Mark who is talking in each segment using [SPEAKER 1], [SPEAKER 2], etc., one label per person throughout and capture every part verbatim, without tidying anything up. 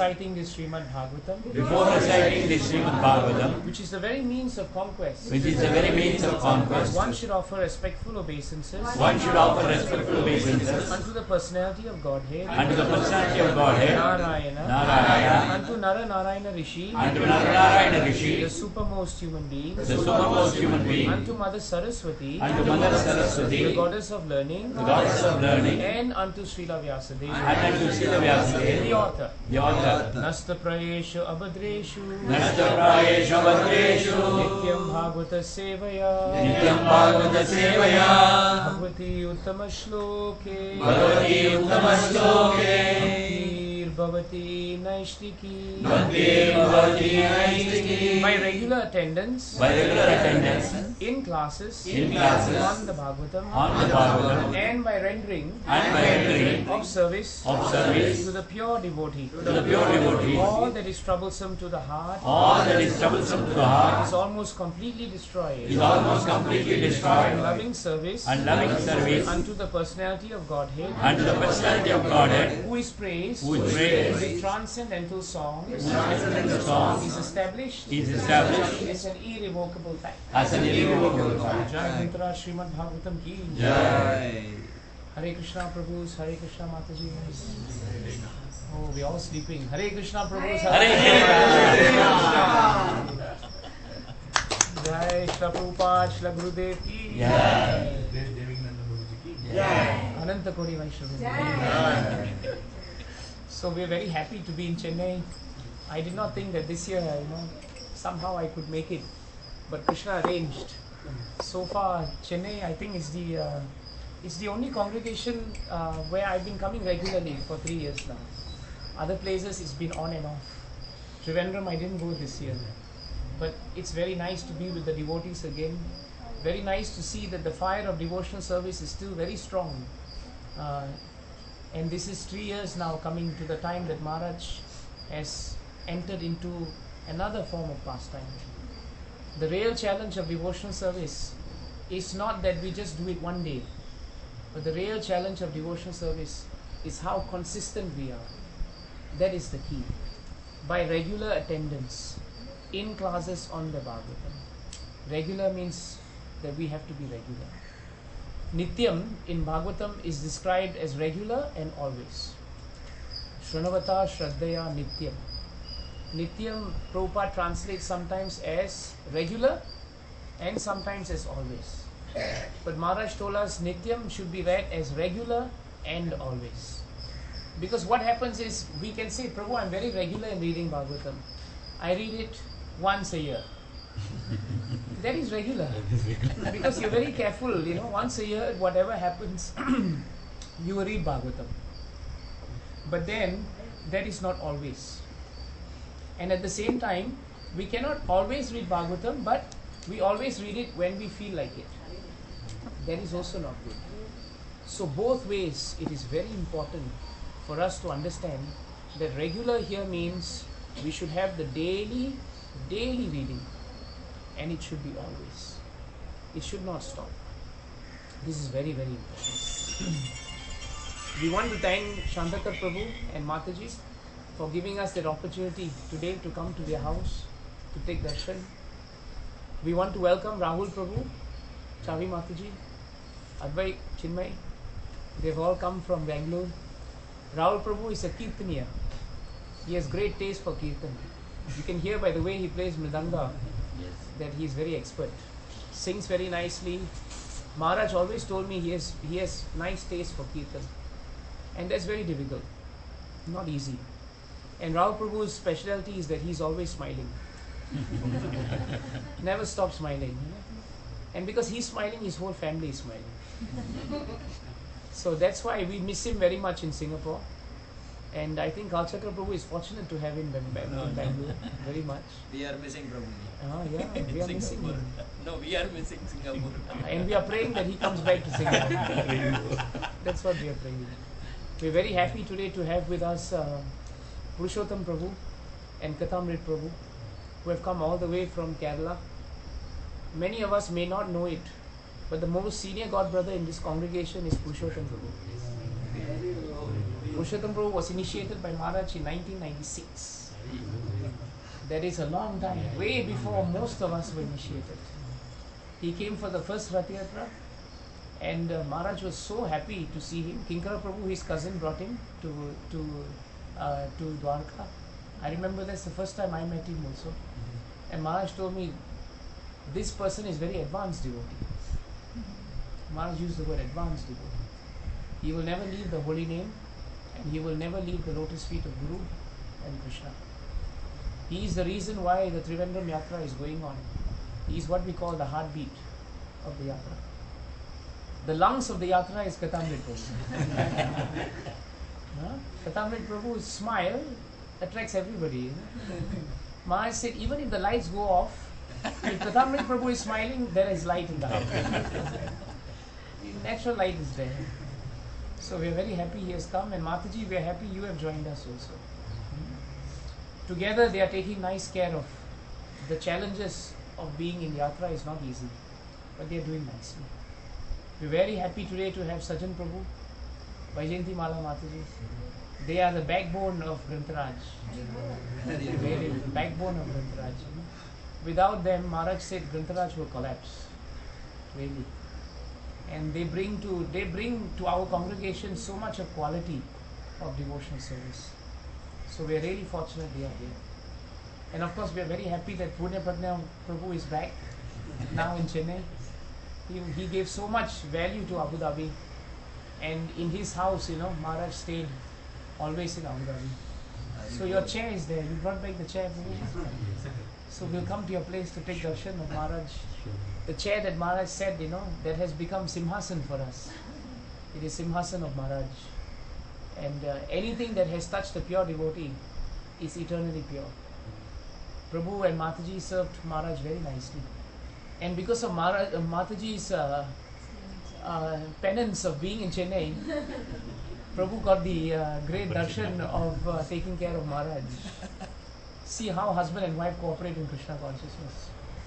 [SPEAKER 1] reciting the Srimad Bhagavatam,
[SPEAKER 2] before reciting the Srimad Bhagavatam,
[SPEAKER 1] which is the very means of conquest,
[SPEAKER 2] which is the very means of conquest,
[SPEAKER 1] one should offer respectful obeisances,
[SPEAKER 2] one should offer respectful obeisances
[SPEAKER 1] unto the personality of Godhead,
[SPEAKER 2] unto the personality of Godhead,
[SPEAKER 1] Narayana,
[SPEAKER 2] Narayana,
[SPEAKER 1] unto Nara Narayana Rishi,
[SPEAKER 2] unto Narayana Rishi,
[SPEAKER 1] the supermost human beings,
[SPEAKER 2] the supermost human being,
[SPEAKER 1] unto Mother Saraswati,
[SPEAKER 2] unto Mother Saraswati,
[SPEAKER 1] the goddess of learning,
[SPEAKER 2] the goddess of learning,
[SPEAKER 1] and unto Srila Vyasadeva,
[SPEAKER 2] and unto Srila Vyasadeva,
[SPEAKER 1] the author.
[SPEAKER 2] the author.
[SPEAKER 1] Nasta prayeshu abhadreshu,
[SPEAKER 2] Nasta prayeshu abhadreshu,
[SPEAKER 1] nityam bhagavata sevaya,
[SPEAKER 2] nityam bhagavata sevaya,
[SPEAKER 1] bhagavati uttama shloke,
[SPEAKER 2] bhagavati uttama shloke,
[SPEAKER 1] Bhavati Naishtiki,
[SPEAKER 2] Bhakti Bhavati Naishtiki.
[SPEAKER 1] By regular attendance,
[SPEAKER 2] by regular attendance
[SPEAKER 1] in classes,
[SPEAKER 2] in classes
[SPEAKER 1] on the Bhagavatam,
[SPEAKER 2] on the Bhagavatam,
[SPEAKER 1] and by rendering,
[SPEAKER 2] and by rendering
[SPEAKER 1] of service,
[SPEAKER 2] of service
[SPEAKER 1] to the pure devotee,
[SPEAKER 2] to the pure devotee,
[SPEAKER 1] all that is troublesome to the heart,
[SPEAKER 2] all that is troublesome to the heart,
[SPEAKER 1] is almost completely destroyed,
[SPEAKER 2] is almost completely destroyed,
[SPEAKER 1] and loving service,
[SPEAKER 2] and loving service
[SPEAKER 1] unto the personality of Godhead,
[SPEAKER 2] unto the personality of Godhead,
[SPEAKER 1] who is praised,
[SPEAKER 2] who is praised
[SPEAKER 1] with transcendental songs,
[SPEAKER 2] transcendental songs,
[SPEAKER 1] is established,
[SPEAKER 2] is established
[SPEAKER 1] as an irrevocable fact.
[SPEAKER 2] as an irrevocable fact.
[SPEAKER 1] Jai Mantra Srimad Bhagavatam ki
[SPEAKER 2] Jai.
[SPEAKER 1] Hare Krishna Prabhus, Hare Krishna Mataji. Oh, we are all sleeping. Hare Krishna Prabhus,
[SPEAKER 2] Hare
[SPEAKER 1] Krishna. Jai Shla Prabhupada, Shla Gurudev ki
[SPEAKER 2] Jai.
[SPEAKER 1] Ananta Kodi Vaishnava. So we are very happy to be in Chennai. I did not think that this year, you know, somehow I could make it, but Krishna arranged. So far, Chennai, I think, is the uh, is the only congregation uh, where I've been coming regularly for three years now. Other places, it's been on and off. Trivandrum, I didn't go this year, but it's very nice to be with the devotees again. Very nice to see that the fire of devotional service is still very strong. Uh, And this is three years now coming to the time that Maharaj has entered into another form of pastime. The real challenge of devotional service is not that we just do it one day, but the real challenge of devotional service is how consistent we are. That is the key. By regular attendance in classes on the Bhagavatam. Regular means that we have to be regular. Nityam in Bhagavatam is described as regular and always. Shranavata Shraddhaya Nityam. Nityam, Prabhupada translates sometimes as regular and sometimes as always. But Maharaj told us Nityam should be read as regular and always. Because what happens is, we can say, Prabhu, I'm very regular in reading Bhagavatam. I read it once a year. That is regular. Because you're very careful, you know, once a year, whatever happens, you will read Bhagavatam. But then, that is not always. And at the same time, we cannot always read Bhagavatam, but we always read it when we feel like it. That is also not good. So both ways, it is very important for us to understand that regular here means we should have the daily, daily reading. And it should be always. It should not stop. This is very, very important. We want to thank Shantakar Prabhu and Mataji for giving us that opportunity today to come to their house to take darshan. We want to welcome Rahul Prabhu, Chavi Mataji, Advait, Chinmay. They've all come from Bangalore. Rahul Prabhu is a Kirtaniya. He has great taste for Kirtan. You can hear by the way he plays Mridanga that he is very expert. Sings very nicely. Maharaj always told me he has he has nice taste for Kirtan. And that's very difficult. Not easy. And Rahul Prabhu's specialty is that he's always smiling. Never stops smiling. And because he's smiling, his whole family is smiling. So that's why we miss him very much in Singapore. And I think Kalchakra Prabhu is fortunate to have him in Bangalore very much.
[SPEAKER 3] We are missing Prabhu.
[SPEAKER 1] Ah, yeah, we are missing him.
[SPEAKER 3] No, we are missing Singapore.
[SPEAKER 1] And we are praying that he comes back to Singapore. That's what we are praying. We are very happy today to have with us uh, Purushottam Prabhu and Kathamrit Prabhu, who have come all the way from Kerala. Many of us may not know it, but the most senior God brother in this congregation is Purushottam Prabhu. Purushottam Prabhu was initiated by Maharaj in nineteen ninety-six. That is a long time, way before most of us were initiated. He came for the first Rath Yatra, and uh, Maharaj was so happy to see him. Kinkara Prabhu, his cousin, brought him to to uh, to Dwarka. I remember that's the first time I met him also. And Maharaj told me, this person is very advanced devotee. Maharaj used the word advanced devotee. He will never leave the holy name, and he will never leave the lotus feet of Guru and Krishna. He is the reason why the Trivandrum Yatra is going on. He is what we call the heartbeat of the Yatra. The lungs of the Yatra is Katamrit Prabhu. huh? Katamrit Prabhu's smile attracts everybody. You know? Maharaj said, even if the lights go off, if Katamrit Prabhu is smiling, there is light in the house. Natural light is there. So we are very happy he has come, and Mataji, we are happy you have joined us also. Together they are taking nice care of the challenges of being in Yatra is not easy, but they are doing nicely. We are very happy today to have Sajan Prabhu, Vaijayanti Mala Mataji. They are the backbone of Grantaraj. Really, the backbone of Grantaraj. Without them, Maharaj said Grantaraj will collapse. Really. And they bring to they bring to our congregation so much of quality of devotional service. So we are really fortunate they are here. And of course we are very happy that Punya Pratna Prabhu is back now in Chennai. He, he gave so much value to Abu Dhabi, and in his house, you know, Maharaj stayed always in Abu Dhabi. So your chair is there. You brought back the chair for me. So we'll come to your place to take darshan of Maharaj. The chair that Maharaj said, you know, that has become Simhasan for us. It is Simhasan of Maharaj. And uh, anything that has touched the pure devotee is eternally pure. Prabhu and Mataji served Maharaj very nicely. And because of Maharaj, uh, Mataji's uh, uh, penance of being in Chennai, Prabhu got the uh, great darshan of uh, taking care of Maharaj. See how husband and wife cooperate in Krishna consciousness.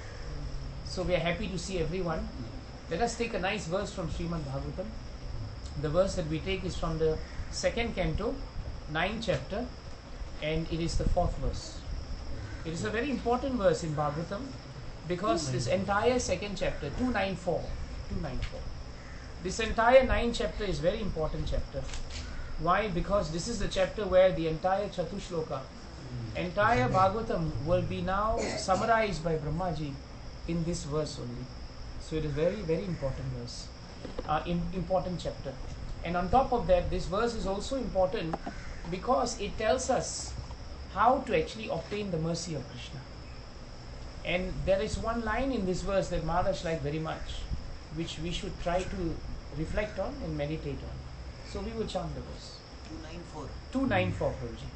[SPEAKER 1] So we are happy to see everyone. Let us take a nice verse from Srimad Bhagavatam. The verse that we take is from the second canto, ninth chapter, and it is the fourth verse. It is a very important verse in Bhagavatam because this entire second chapter, two ninety-four, two ninety-four, this entire ninth chapter is very important chapter. Why? Because this is the chapter where the entire Chatushloka, entire Bhagavatam will be now summarized by Brahmaji in this verse only. So it is very, very important verse, uh, in, important chapter. And on top of that, this verse is also important because it tells us how to actually obtain the mercy of Krishna. And there is one line in this verse that Maharaj liked very much, which we should try to reflect on and meditate on. So we will chant the verse.
[SPEAKER 3] two ninety-four.
[SPEAKER 1] two ninety-four, Prabhuji.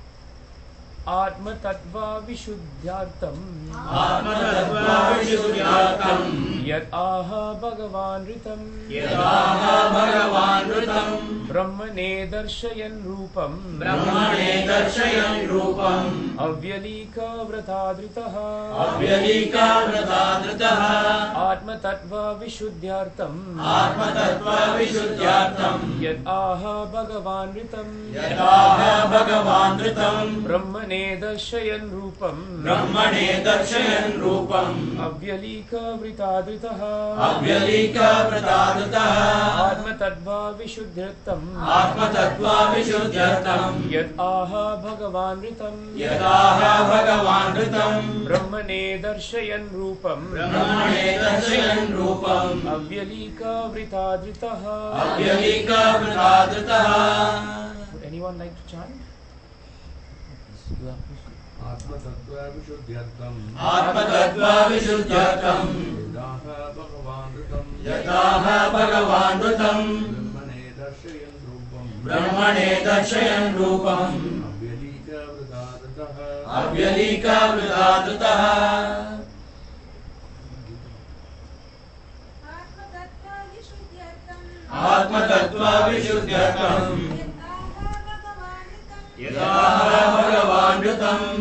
[SPEAKER 1] Atma Tattva Vishuddhyartam
[SPEAKER 2] Atma Tattva Vishuddhyartam
[SPEAKER 1] Yat Aha Bhagavan Ritam
[SPEAKER 2] Yat Aha Bhagavan Ritam
[SPEAKER 1] Brahmane Darshayan Rupam
[SPEAKER 2] Brahmane Darshayan Rupam
[SPEAKER 1] Avyalika Vratadritaha
[SPEAKER 2] Avyalika Vratadritaha
[SPEAKER 1] Atma Tattva Vishuddhyartam
[SPEAKER 2] Atma Tattva Vishuddhyartam
[SPEAKER 1] Yat Aha Bhagavan Ritam
[SPEAKER 2] Yat Aha Bhagavan Ritam
[SPEAKER 1] Brahmane Darshayan Rupam
[SPEAKER 2] Brahmane Darshayan Rupam
[SPEAKER 1] Avyalika Vratadritaha
[SPEAKER 2] Avyalika Vratadritaha
[SPEAKER 1] Atma Tattva Vishuddhyartam
[SPEAKER 2] Atma Tattva Vishuddhyartam
[SPEAKER 1] Yat Aha Bhagavan Ritam
[SPEAKER 2] Yat Aha Bhagavan Ritam
[SPEAKER 1] Brahmane Darshayan Rupam
[SPEAKER 2] Brahmane Darshayan Rupam
[SPEAKER 1] Avyalika Vratadritaha.
[SPEAKER 2] Avyalika Vratadritaha.
[SPEAKER 1] Would anyone like to chant?
[SPEAKER 4] Atma Tattva Vishuddhyartam
[SPEAKER 2] Atma Tattva Vishuddhyartam
[SPEAKER 4] Yadaha Bhagavan Ritam
[SPEAKER 2] Yataha Bhagavan Ritam
[SPEAKER 4] Brahmane Darshayan Rupam
[SPEAKER 2] Brahmane Darshayan Rupam
[SPEAKER 4] Avyalika Vratadritaha
[SPEAKER 2] Avyalika Vratadritaha. Atma Tattva Vishuddhyartam Yataha Bhagavan Ritam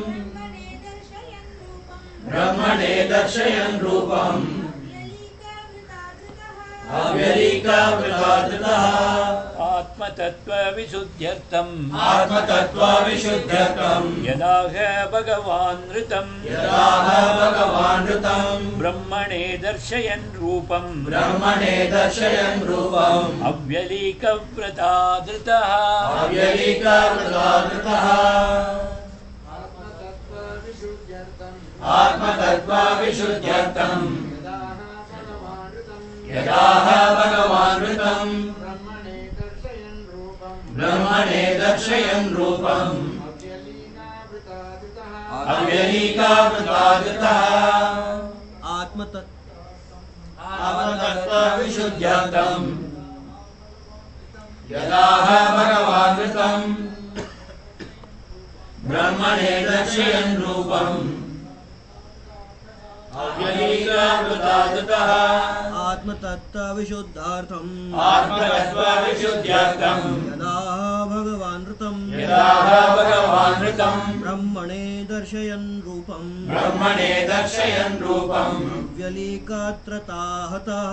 [SPEAKER 2] Brahmane Darshayan Rupam Avyalika Vratadritaha.
[SPEAKER 1] Atma
[SPEAKER 3] आत्मतत्त्वविशुद्ध्यर्थम्
[SPEAKER 2] आत्मतत्त्वविशुद्ध्यर्थम्
[SPEAKER 3] यदाह भगवानृतम्
[SPEAKER 2] यदाह भगवानृतम्
[SPEAKER 3] ब्रह्मणे दर्शयन् रूपम्
[SPEAKER 2] ब्रह्मणे दर्शयन् रूपम्
[SPEAKER 3] अव्यलीकव्रताधृतः
[SPEAKER 2] अव्यलीकव्रताधृतः आत्मतत्त्वविशुद्ध्यर्थम् यदाह भगवानृतम् ब्रह्मणे दर्शयन् रूपम् अव्यलीकावृताधृतः आत्मतत्त्वविशुद्ध्यर्थम् यदाह भगवानृतम् ब्रह्मणे दर्शयन् रूपम् अव्यलीकावृताधृतः
[SPEAKER 5] आत्मतत्त्वविशुद्धार्थम्
[SPEAKER 2] आत्मतत्त्वविशुद्ध्यर्थम्
[SPEAKER 5] यदाह भगवानृतम्
[SPEAKER 2] यदाह भगवानृतम्
[SPEAKER 5] ब्रह्मणे दर्शयन् रूपम्
[SPEAKER 2] ब्रह्मणे दर्शयन् रूपम्
[SPEAKER 5] अव्यलीकात्रताहतः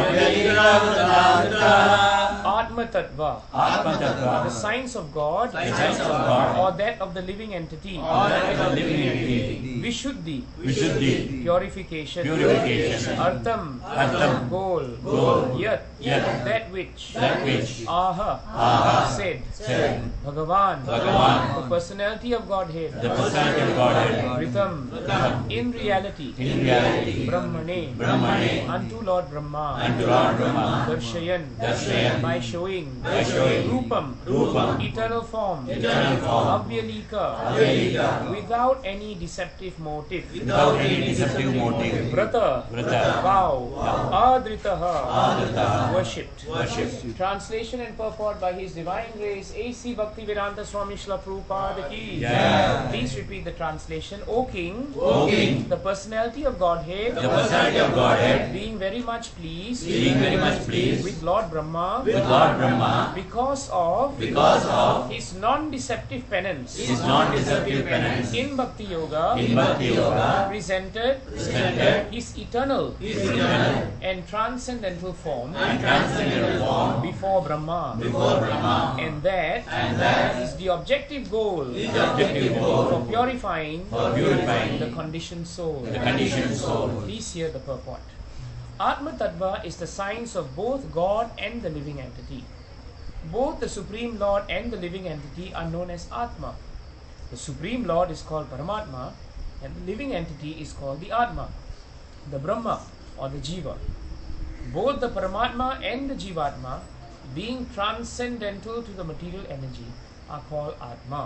[SPEAKER 2] अव्यलीकावृताधृतः
[SPEAKER 1] Atma Tattva,
[SPEAKER 2] Atma Tattva,
[SPEAKER 1] the science of God,
[SPEAKER 2] the science of God,
[SPEAKER 1] or that of the living entity,
[SPEAKER 2] or that of the living entity,
[SPEAKER 1] Vishuddhi,
[SPEAKER 2] Vishuddhi,
[SPEAKER 1] purification,
[SPEAKER 2] purification,
[SPEAKER 1] Artham,
[SPEAKER 2] Artham,
[SPEAKER 1] goal,
[SPEAKER 2] goal,
[SPEAKER 1] Yat,
[SPEAKER 2] Yat,
[SPEAKER 1] that which,
[SPEAKER 2] that which,
[SPEAKER 1] Aha,
[SPEAKER 2] Aha,
[SPEAKER 1] said,
[SPEAKER 2] said,
[SPEAKER 1] Bhagavan,
[SPEAKER 2] Bhagavan,
[SPEAKER 1] the personality of Godhead,
[SPEAKER 2] the personality of Godhead,
[SPEAKER 1] Ritham,
[SPEAKER 2] Ritham,
[SPEAKER 1] in reality,
[SPEAKER 2] in reality,
[SPEAKER 1] Brahmane,
[SPEAKER 2] Brahmane,
[SPEAKER 1] unto Lord Brahma,
[SPEAKER 2] unto Lord Brahma,
[SPEAKER 1] Darshayan,
[SPEAKER 2] Darshayan,
[SPEAKER 1] by showing,
[SPEAKER 2] by showing,
[SPEAKER 1] Rupam,
[SPEAKER 2] Rupam,
[SPEAKER 1] eternal form,
[SPEAKER 2] eternal form,
[SPEAKER 1] Avyalika,
[SPEAKER 2] Avyalika,
[SPEAKER 1] without any deceptive motive,
[SPEAKER 2] without any deceptive motive,
[SPEAKER 1] Vrata,
[SPEAKER 2] Vrata,
[SPEAKER 1] vow, Adritaha,
[SPEAKER 2] Adritaha,
[SPEAKER 1] worshipped.
[SPEAKER 2] worshipped.
[SPEAKER 1] Translation and purport by His Divine Grace, A C Bhaktivedanta Swami Srila Prabhupada ki.
[SPEAKER 2] Jai.
[SPEAKER 1] Please repeat the translation. O King,
[SPEAKER 2] O King,
[SPEAKER 1] the personality of Godhead,
[SPEAKER 2] the personality of Godhead,
[SPEAKER 1] being very much pleased,
[SPEAKER 2] being very much pleased
[SPEAKER 1] with Lord Brahma,
[SPEAKER 2] with Lord Brahma,
[SPEAKER 1] because of
[SPEAKER 2] because of
[SPEAKER 1] his non-deceptive penance,
[SPEAKER 2] his non-deceptive penance,
[SPEAKER 1] in Bhakti Yoga,
[SPEAKER 2] in Bhakti Yoga,
[SPEAKER 1] presented,
[SPEAKER 2] presented
[SPEAKER 1] his eternal
[SPEAKER 2] his eternal
[SPEAKER 1] and transcendental form
[SPEAKER 2] and transcendental form
[SPEAKER 1] before Brahma,
[SPEAKER 2] before Brahma,
[SPEAKER 1] and that,
[SPEAKER 2] and that
[SPEAKER 1] is the objective goal
[SPEAKER 2] is the objective goal
[SPEAKER 1] for purifying
[SPEAKER 2] for purifying
[SPEAKER 1] the conditioned soul.
[SPEAKER 2] the conditioned soul.
[SPEAKER 1] Please hear the purport. Atma Tattva is the science of both God and the living entity. Both the Supreme Lord and the living entity are known as Atma. The Supreme Lord is called Paramatma, and the living entity is called the Atma, the Brahma or the Jiva. Both the Paramatma and the Jivatma, being transcendental to the material energy, are called Atma.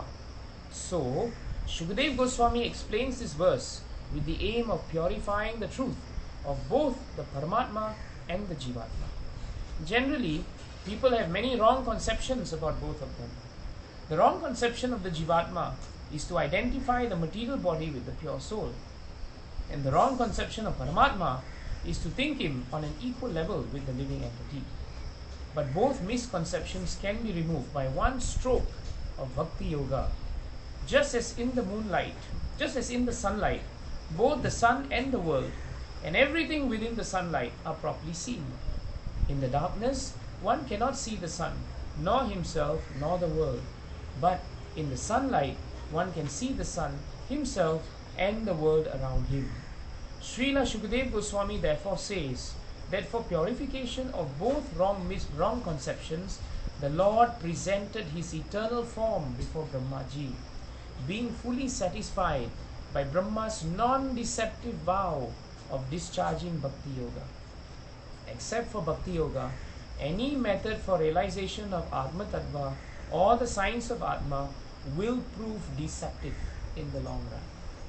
[SPEAKER 1] So, Shukadev Goswami explains this verse with the aim of purifying the truth of both the Paramatma and the Jivatma. Generally, people have many wrong conceptions about both of them. The wrong conception of the Jivatma is to identify the material body with the pure soul. And the wrong conception of Paramatma is to think him on an equal level with the living entity. But both misconceptions can be removed by one stroke of Bhakti Yoga. Just as in the moonlight, just as in the sunlight, both the sun and the world and everything within the sunlight are properly seen. In the darkness, one cannot see the sun, nor himself, nor the world. But in the sunlight, one can see the sun, himself, and the world around him. Srila Shukadev Goswami therefore says that for purification of both wrong mis- wrong conceptions, the Lord presented his eternal form before Brahmaji, being fully satisfied by Brahma's non-deceptive vow of discharging Bhakti Yoga. Except for Bhakti Yoga, any method for realization of Atma Tattva or the science of Atma will prove deceptive in the long run.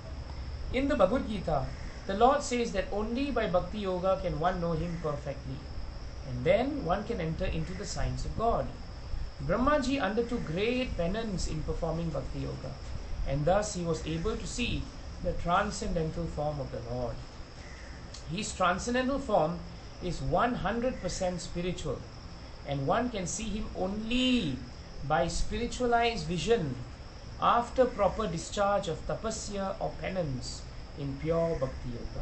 [SPEAKER 1] In the Bhagavad Gita, the Lord says that only by Bhakti Yoga can one know Him perfectly, and then one can enter into the science of God. Brahmaji undertook great penance in performing Bhakti Yoga, and thus he was able to see the transcendental form of the Lord. His transcendental form is one hundred percent spiritual, and one can see him only by spiritualized vision after proper discharge of tapasya or penance in pure Bhakti Yoga.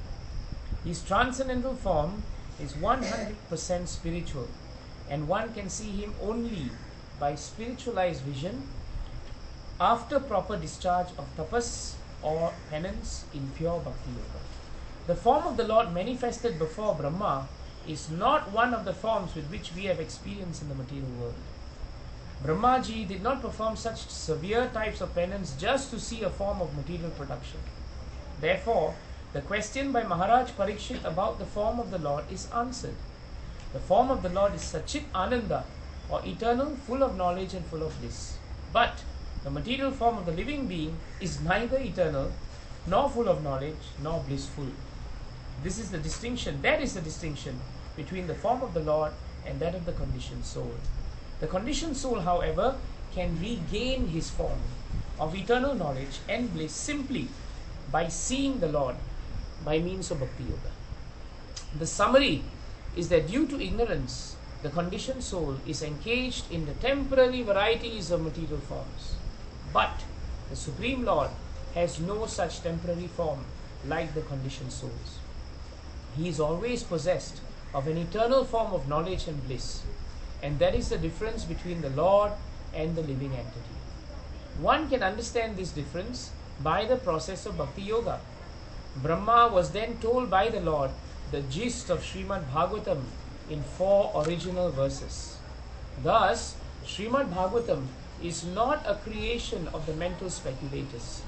[SPEAKER 1] His transcendental form is one hundred percent spiritual, and one can see him only by spiritualized vision after proper discharge of tapas or penance in pure bhakti yoga. The form of the Lord manifested before Brahma is not one of the forms with which we have experience in the material world. Brahmaji did not perform such severe types of penance just to see a form of material production. Therefore, the question by Maharaj Parikshit about the form of the Lord is answered. The form of the Lord is Sachit Ananda, or eternal, full of knowledge and full of bliss. But the material form of the living being is neither eternal, nor full of knowledge, nor blissful. This is the distinction, that is the distinction between the form of the Lord and that of the conditioned soul. The conditioned soul, however, can regain his form of eternal knowledge and bliss simply by seeing the Lord by means of Bhakti Yoga. The summary is that due to ignorance, the conditioned soul is engaged in the temporary varieties of material forms. But the Supreme Lord has no such temporary form like the conditioned souls. He is always possessed of an eternal form of knowledge and bliss, and that is the difference between the Lord and the living entity. One can understand this difference by the process of Bhakti Yoga. Brahma was then told by the Lord the gist of Srimad Bhagavatam in four original verses. Thus, Srimad Bhagavatam is not a creation of the mental speculators.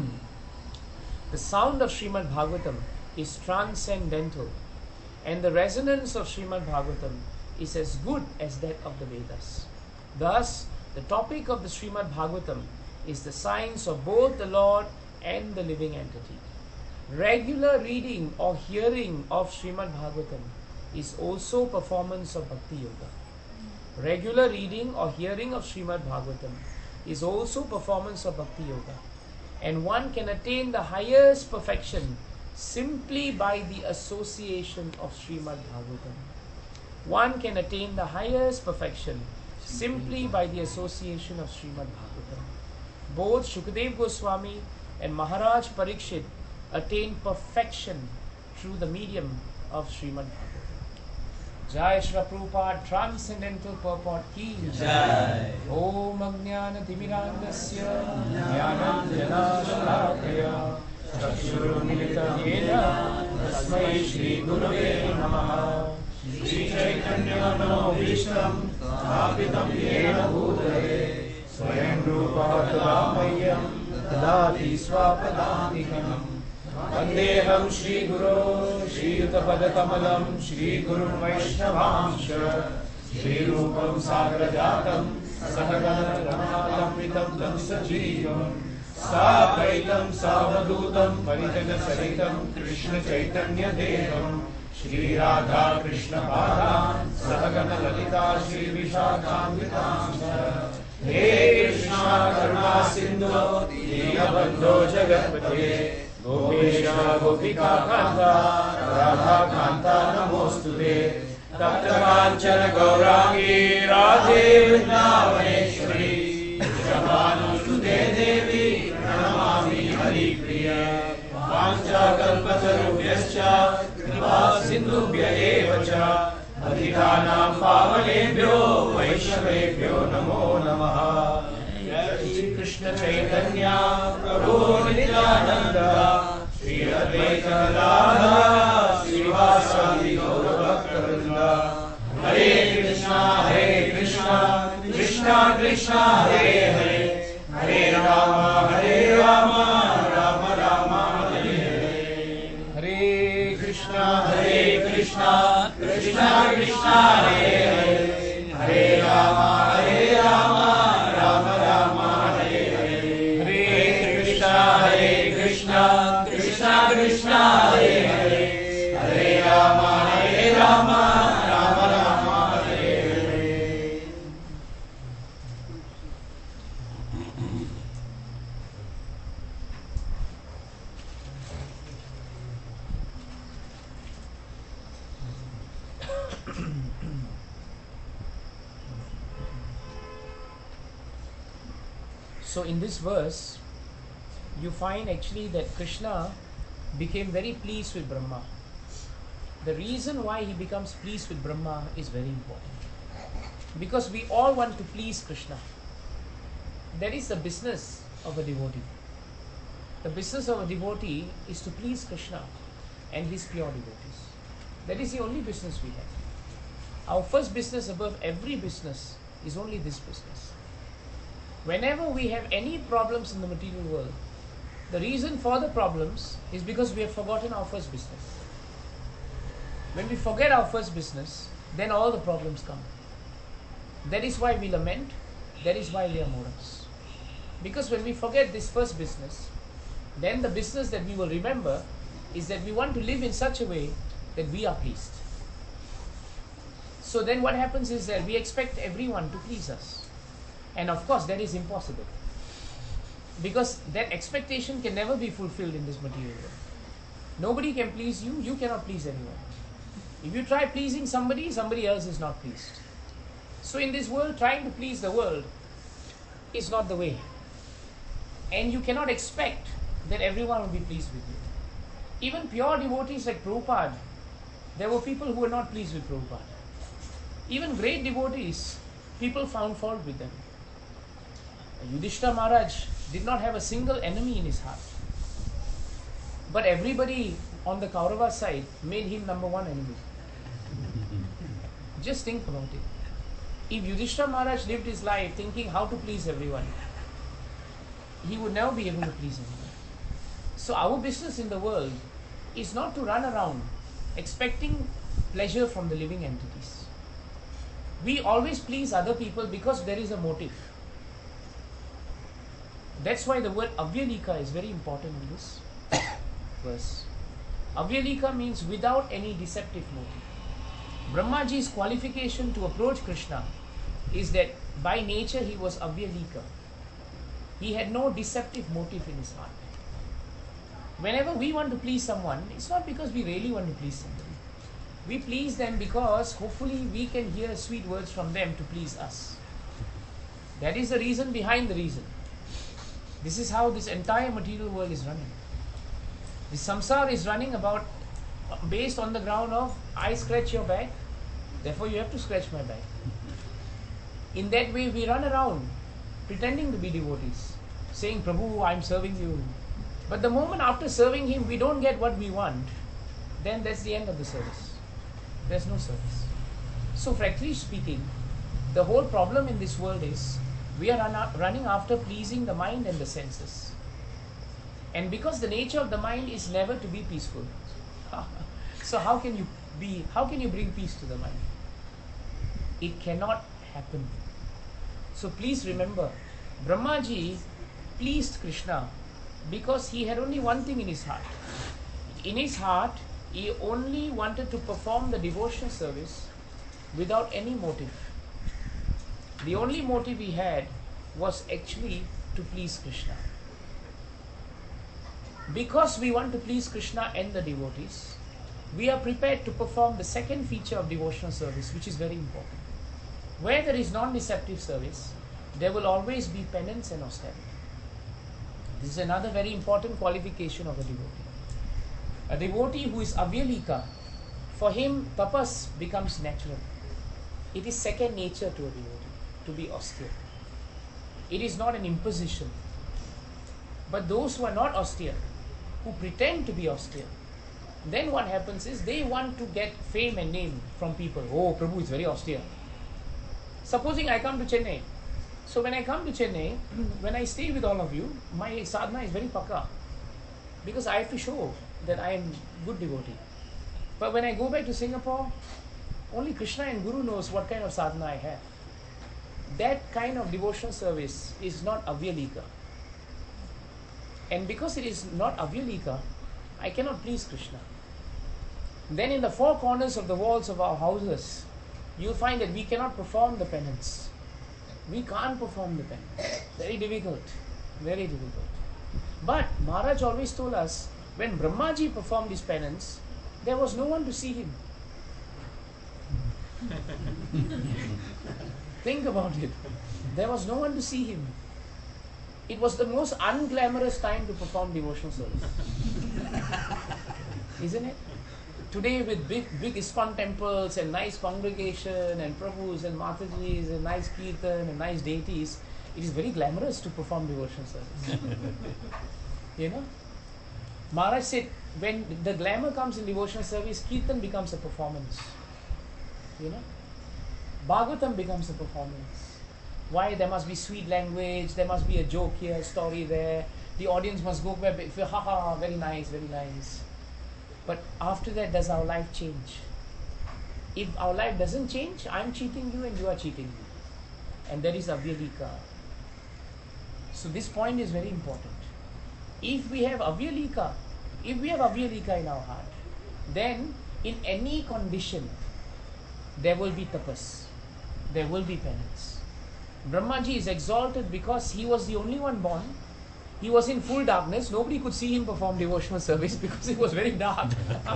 [SPEAKER 1] The sound of Srimad Bhagavatam is transcendental, and the resonance of Srimad Bhagavatam is as good as that of the Vedas. Thus, the topic of the Srimad Bhagavatam is the science of both the Lord and the living entity. Regular reading or hearing of Srimad Bhagavatam is also performance of Bhakti Yoga. Regular reading or hearing of Srimad Bhagavatam is also performance of Bhakti Yoga, and one can attain the highest perfection simply by the association of Srimad Bhagavatam. One can attain the highest perfection simply by the association of Srimad Bhagavatam. Both Shukadev Goswami and Maharaj Parikshit attained perfection through the medium of Srimad Bhagavatam. Jai Shri Prabhupada, Transcendental Purport Ki Jai. Om Ajnana Timirandasya Jnanam Jana Shalakaya Chakshurumilita Yena Tasmai Shri Gurave Namaha. Shri Chaitanya Manobhishtam Sthapitam Yena Bhutale Swayam Rupa Tadamayyam Tadati Swapadantikam Vandeham Shri Guru Shri Yutapadakamalam Shri Guru Vaishnavamsha Shri Rupam Sagrajatam Sahagana Ramadapritam Tam Sajivam Sakaitam Savadutam Parijana Saritam Krishna Chaitanya Devam Shri Radha Krishna Padam Sahagana Lalita Shri Vishakhamritam He Krishna Karuna Sindhu Dinabandho Jagatpate Gopesha Gopika Kanta Radha Kanta Namostute Tapta Kanchana Gaurangi Radhe Vrindavaneshwari Shabhanusude Devi Pranamami Hari Priya Vancha Kalpatarubhyascha Kripa Sindhubhya Evacha Adhikanam Pavanebhyo Vaishnavebhyo Namo Namaha. Shri Krishna Chaitanya Prabhu Nityananda Shri Advaita Gadadhara Srivasadi Gaura Bhakta Hare Krishna Hare Krishna Krishna Krishna Hare Hare Hare Rama Hare Rama Rama Rama Hare Hare Hare Krishna Hare Krishna Krishna Krishna Hare Hare Hare Rama Hare Rama Rama Rama Hare Hare Hare Krishna Hare Krishna Krishna Krishna Hare Hare Hare Rama Hare Rama Rama Rama Hare Hare. So in this verse, you find actually that Krishna became very pleased with Brahma. The reason why he becomes pleased with Brahma is very important. because we all want to please Krishna. That is the business of a devotee. The business of a devotee is to please Krishna and his pure devotees. That is the only business we have. Our first business above every business is only this business. Whenever we have any problems in the material world, the reason for the problems is because we have forgotten our first business. When we forget our first business, then all the problems come. That is why we lament, that is why we are morals. Because when we forget this first business, then the business that we will remember is that we want to live in such a way that we are pleased. So then what happens is that we expect everyone to please us. And of course that is impossible. Because that expectation can never be fulfilled in this material world. Nobody can please you, you cannot please anyone. If you try pleasing somebody, somebody else is not pleased. So in this world, trying to please the world is not the way. And you cannot expect that everyone will be pleased with you. Even pure devotees like Prabhupada, there were people who were not pleased with Prabhupada. Even great devotees, people found fault with them. Yudhishthira Maharaj did not have a single enemy in his heart. But everybody on the Kaurava side made him number one enemy. Just think about it. If Yudhishthira Maharaj lived his life thinking how to please everyone, he would never be able to please anyone. So our business in the world is not to run around expecting pleasure from the living entities. We always please other people because there is a motive. That's why the word avyalika is very important in this verse. Avyalika means without any deceptive motive. Brahmaji's qualification to approach Krishna is that by nature he was avyalika. He had no deceptive motive in his heart. Whenever we want to please someone, it's not because we really want to please somebody. We please them because hopefully we can hear sweet words from them to please us. That is the reason behind the reason. This is how this entire material world is running. The samsara is running about based on the ground of I scratch your back, therefore you have to scratch my back. In that way we run around pretending to be devotees, saying, Prabhu, I'm serving you. But the moment after serving him we don't get what we want, then that's the end of the service. There's no service. So frankly speaking, the whole problem in this world is we are run running after pleasing the mind and the senses. And because the nature of the mind is never to be peaceful, so how can you be, how can you bring peace to the mind? It cannot happen. So please remember, Brahmaji pleased Krishna because he had only one thing in his heart. In his heart, he only wanted to perform the devotional service without any motive. The only motive he had was actually to please Krishna. Because we want to please Krishna and the devotees, we are prepared to perform the second feature of devotional service, which is very important. Where there is non-deceptive service, there will always be penance and austerity. This is another very important qualification of a devotee. A devotee who is avyalika, for him tapas becomes natural. It is second nature to a devotee to be austere. It is not an imposition. But those who are not austere, who pretend to be austere, then what happens is they want to get fame and name from people. Oh, Prabhu is very austere. Supposing I come to Chennai. So when I come to Chennai, when I stay with all of you, my sadhana is very pakka. Because I have to show that I am good devotee. But when I go back to Singapore, only Krishna and Guru knows what kind of sadhana I have. That kind of devotional service is not avyalika. And because it is not avyalika, I cannot please Krishna. Then in the four corners of the walls of our houses, you'll find that we cannot perform the penance. We can't perform the penance. Very difficult. Very difficult. But Maharaj always told us, when Brahmaji performed his penance, there was no one to see him. Think about it. There was no one to see him. It was the most unglamorous time to perform devotional service. Isn't it? today with big big ISKCON temples and nice congregation and Prabhus and Matajis and nice Kirtan and nice deities, it is very glamorous to perform devotional service. You know? Maharaj said, when the glamour comes in devotional service, Kirtan becomes a performance. You know? Bhagavatam becomes a performance. Why? There must be sweet language, there must be a joke here, story there. The audience must go back, feel, ha ha, very nice, very nice. But after that, does our life change? If our life doesn't change, I'm cheating you and you are cheating me. And that is avyalika. So this point is very important. If we have avyalika, if we have avyalika in our heart, then in any condition, there will be tapas, there will be penance. Brahmaji is exalted because he was the only one born. He was in full darkness. Nobody could see him perform devotional service because it was very dark.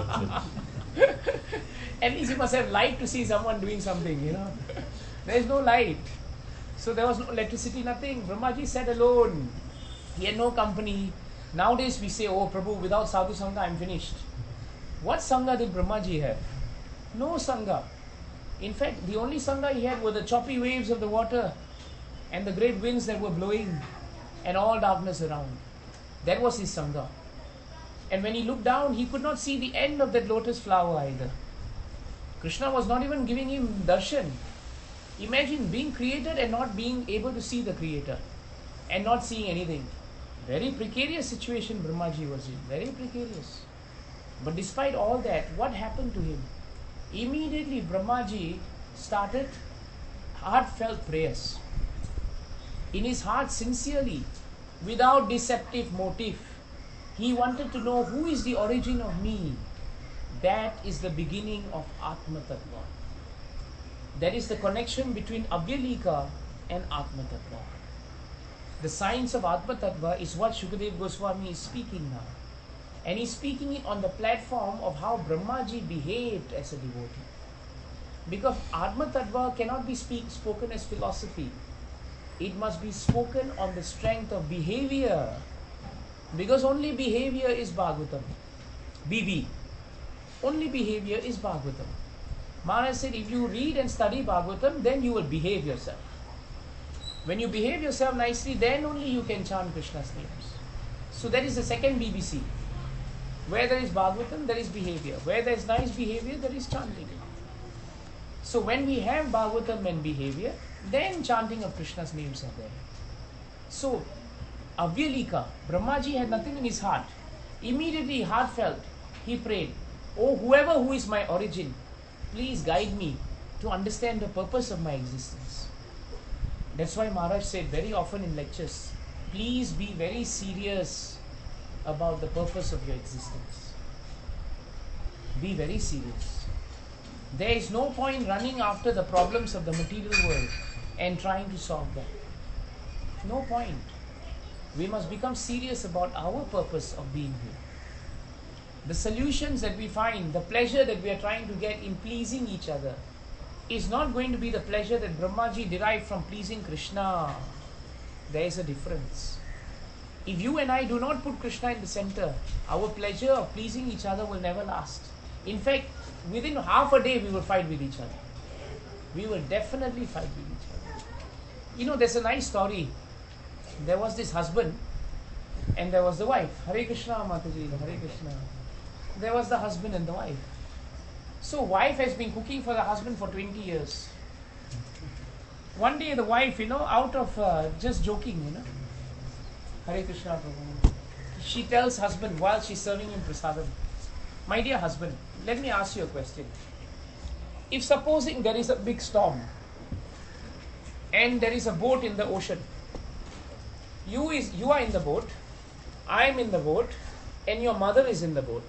[SPEAKER 1] At least he must have light to see someone doing something, you know. There is no light. So there was no electricity, nothing. Brahmaji sat alone. He had no company. Nowadays we say, oh Prabhu, without sadhu sangha I am finished. What sangha did Brahmaji have? No sangha. In fact, the only sangha he had were the choppy waves of the water and the great winds that were blowing and all darkness around. That was his sangha. And when he looked down, he could not see the end of that lotus flower either. Krishna was not even giving him darshan. Imagine being created and not being able to see the creator and not seeing anything. Very precarious situation Brahmaji was in. Very precarious. But despite all that, what happened to him? Immediately Brahmaji started heartfelt prayers. In his heart, sincerely, without deceptive motive, he wanted to know who is the origin of me. That is the beginning of Atma Tattva. That is the connection between Avyalika and Atma Tattva. The science of Atma Tattva is what Shukadeva Goswami is speaking now. And he's speaking it on the platform of how Brahmaji behaved as a devotee. Because Atma Tattva cannot be speak, spoken as philosophy. It must be spoken on the strength of behavior. Because only behavior is Bhagavatam. B B. Only behavior is Bhagavatam. Maharaj said, if you read and study Bhagavatam, then you will behave yourself. When you behave yourself nicely, then only you can chant Krishna's names. So that is the second B B C. Where there is Bhagavatam, there is behavior. Where there is nice behavior, there is chanting. So when we have Bhagavatam and behavior, then chanting of Krishna's names are there. So, Avyalika, Brahmaji had nothing in his heart. Immediately, heartfelt, he prayed, oh, whoever who is my origin, please guide me to understand the purpose of my existence. That's why Maharaj said very often in lectures, please be very serious about the purpose of your existence. Be very serious. There is no point running after the problems of the material world and trying to solve them. No point. We must become serious about our purpose of being here. The solutions that we find, the pleasure that we are trying to get in pleasing each other, is not going to be the pleasure that Brahmaji derived from pleasing Krishna. There is a difference. If you and I do not put Krishna in the center, our pleasure of pleasing each other will never last. In fact, within half a day we will fight with each other. We will definitely fight with each other. You know, there's a nice story. There was this husband and there was the wife. Hare Krishna, Mataji, Hare Krishna. There was the husband and the wife. So wife has been cooking for the husband for twenty years. One day the wife, you know, out of uh, just joking, you know, Hare Krishna, Prabhu, she tells husband while she's serving him prasadam, my dear husband, let me ask you a question. If supposing there is a big storm and there is a boat in the ocean, you is you are in the boat, I am in the boat, and your mother is in the boat.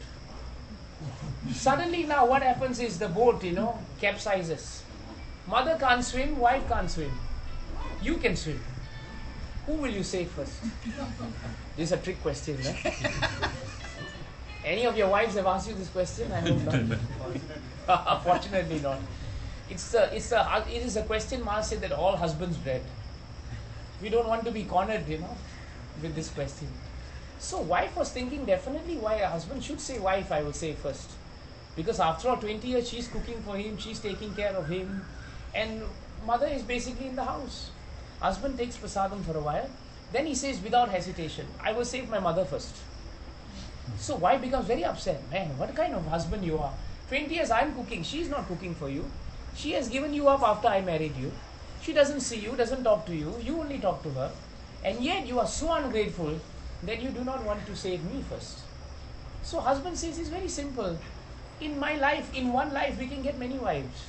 [SPEAKER 1] Suddenly now what happens is the boat, you know, capsizes. Mother can't swim, wife can't swim. You can swim. Who will you save first? This is a trick question, eh? Any of your wives have asked you this question? I hope not. Fortunately not. It's a, it's a, it is a question Maharaj said that all husbands dread. We don't want to be cornered, you know, with this question. So wife was thinking definitely why a husband should say wife, I will say first. Because after all, twenty years she's cooking for him, she's taking care of him, and mother is basically in the house. Husband takes prasadam for a while, then he says without hesitation, I will save my mother first. So wife becomes very upset. Man, what kind of husband you are? twenty years I'm cooking, she's not cooking for you. She has given you up after I married you. She doesn't see you, doesn't talk to you, you only talk to her. And yet you are so ungrateful that you do not want to save me first. So husband says it's very simple. In my life, in one life, we can get many wives.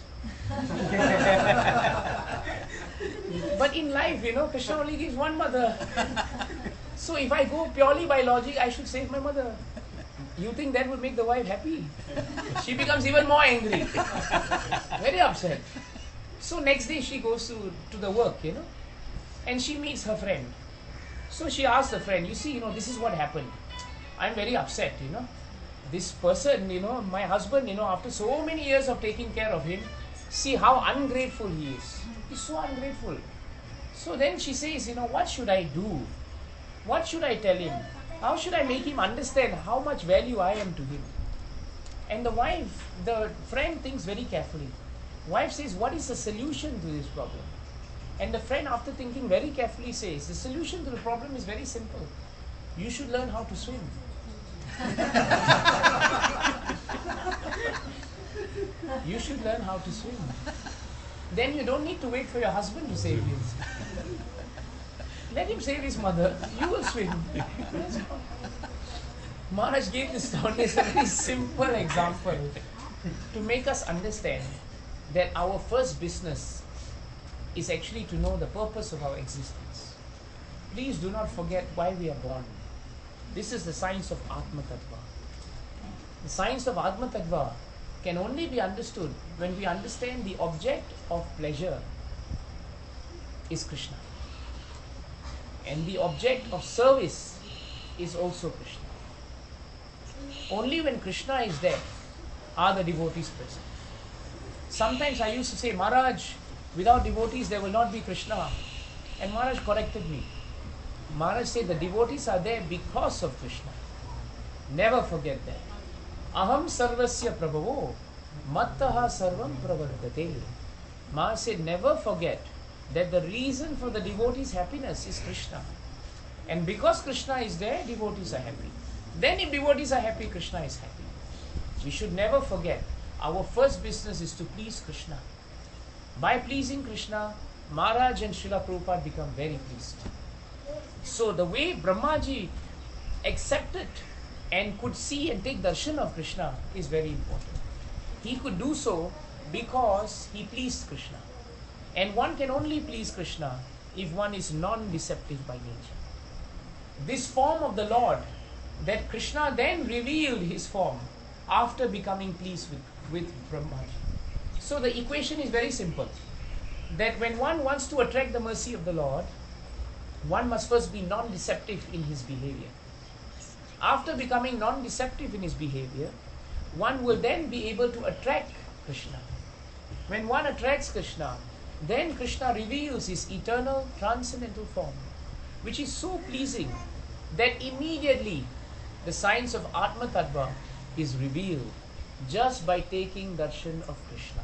[SPEAKER 1] But in life, you know, Krishna only gives one mother. So if I go purely by logic, I should save my mother. You think that would make the wife happy? She becomes even more angry. Very upset. So next day she goes to, to the work, you know, and she meets her friend. So she asks the friend, you see, you know, this is what happened. I'm very upset, you know. This person, you know, my husband, you know, after so many years of taking care of him, see how ungrateful he is. He's so ungrateful. So then she says, you know, what should I do? What should I tell him? How should I make him understand how much value I am to him? And the wife, the friend thinks very carefully. Wife says, what is the solution to this problem? And the friend, after thinking very carefully, says, the solution to the problem is very simple. You should learn how to swim. You should learn how to swim. Then you don't need to wait for your husband to save you. Let him save his mother. You will swim. Maharaj gave this down as a very simple example to make us understand that our first business is actually to know the purpose of our existence. Please do not forget why we are born. This is the science of Atma Tattva. The science of Atma Tattva can only be understood when we understand the object of pleasure is Krishna. And the object of service is also Krishna. Only when Krishna is there are the devotees present. Sometimes I used to say, Maharaj, without devotees there will not be Krishna. And Maharaj corrected me. Maharaj said the devotees are there because of Krishna. Never forget that. Aham sarvasya prabhavo mattaha sarvam pravardate. Maharaj said never forget that the reason for the devotees' happiness is Krishna. And because Krishna is there, devotees are happy. Then if devotees are happy, Krishna is happy. We should never forget, our first business is to please Krishna. By pleasing Krishna, Maharaj and Srila Prabhupada become very pleased. So the way Brahmaji accepted and could see and take darshan of Krishna is very important. He could do so because he pleased Krishna. And one can only please Krishna if one is non-deceptive by nature. This form of the Lord, that Krishna then revealed his form after becoming pleased with, with Brahmaji. So the equation is very simple. That when one wants to attract the mercy of the Lord, one must first be non-deceptive in his behavior. After becoming non-deceptive in his behavior, one will then be able to attract Krishna. When one attracts Krishna, then Krishna reveals his eternal transcendental form, which is so pleasing that immediately the science of Atma Tattva is revealed just by taking darshan of Krishna.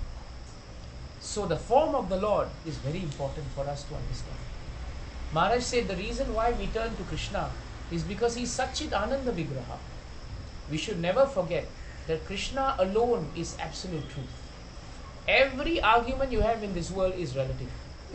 [SPEAKER 1] So the form of the Lord is very important for us to understand. Maharaj said the reason why we turn to Krishna is because he is Satchit Ananda Vigraha. We should never forget that Krishna alone is absolute truth. Every argument you have in this world is relative.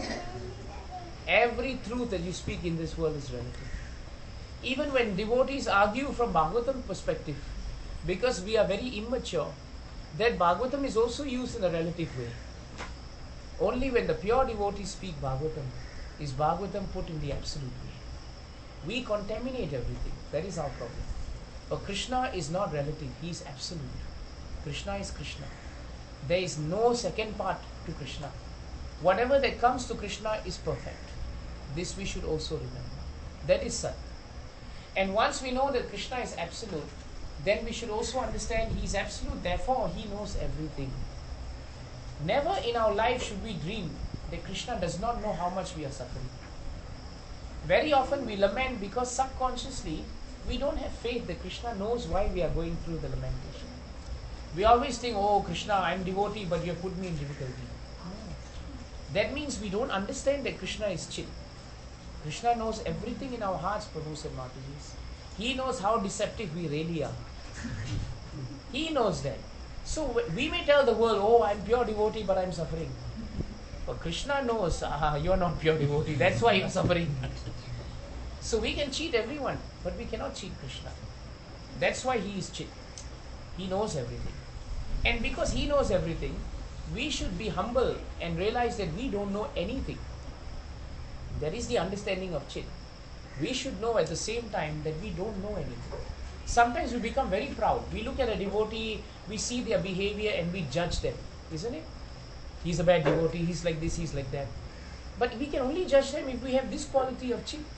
[SPEAKER 1] Every truth that you speak in this world is relative. Even when devotees argue from Bhagavatam perspective, because we are very immature, that Bhagavatam is also used in a relative way. Only when the pure devotees speak Bhagavatam is Bhagavatam put in the absolute way. We contaminate everything. That is our problem. But Krishna is not relative. He is absolute. Krishna is Krishna. There is no second part to Krishna. Whatever that comes to Krishna is perfect. This we should also remember. That is Sat. And once we know that Krishna is absolute, then we should also understand he is absolute, therefore he knows everything. Never in our life should we dream that Krishna does not know how much we are suffering. Very often we lament because subconsciously we don't have faith that Krishna knows why we are going through the lamentation. We always think, oh Krishna, I'm devotee, but you have put me in difficulty. No. That means we don't understand that Krishna is Chit. Krishna knows everything in our hearts, Prabhu said Mataji's. He knows how deceptive we really are. He knows that. So we may tell the world, oh, I'm pure devotee, but I'm suffering. But Krishna knows, ah, you're not pure devotee, that's why you're suffering. So we can cheat everyone, but we cannot cheat Krishna. That's why he is Chit. He knows everything. And because he knows everything, we should be humble and realize that we don't know anything. That is the understanding of Chit. We should know at the same time that we don't know anything. Sometimes we become very proud. We look at a devotee, we see their behavior and we judge them, isn't it? He's a bad devotee, he's like this, he's like that. But we can only judge them if we have this quality of Chit.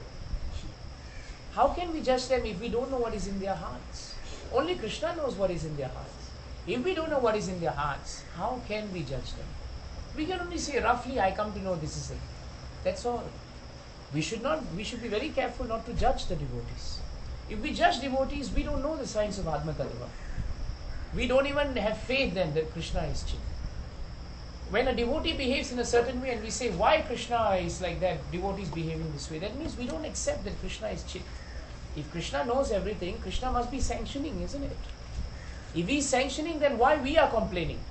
[SPEAKER 1] How can we judge them if we don't know what is in their hearts? Only Krishna knows what is in their hearts. If we don't know what is in their hearts, how can we judge them? We can only say roughly, I come to know this is it. That's all. We should not. We should be very careful not to judge the devotees. If we judge devotees, we don't know the science of Atma Tattva. We don't even have faith then that Krishna is Chit. When a devotee behaves in a certain way and we say, why Krishna is like that, devotee is behaving this way, that means we don't accept that Krishna is Chit. If Krishna knows everything, Krishna must be sanctioning, isn't it? If he is sanctioning, then why we are complaining?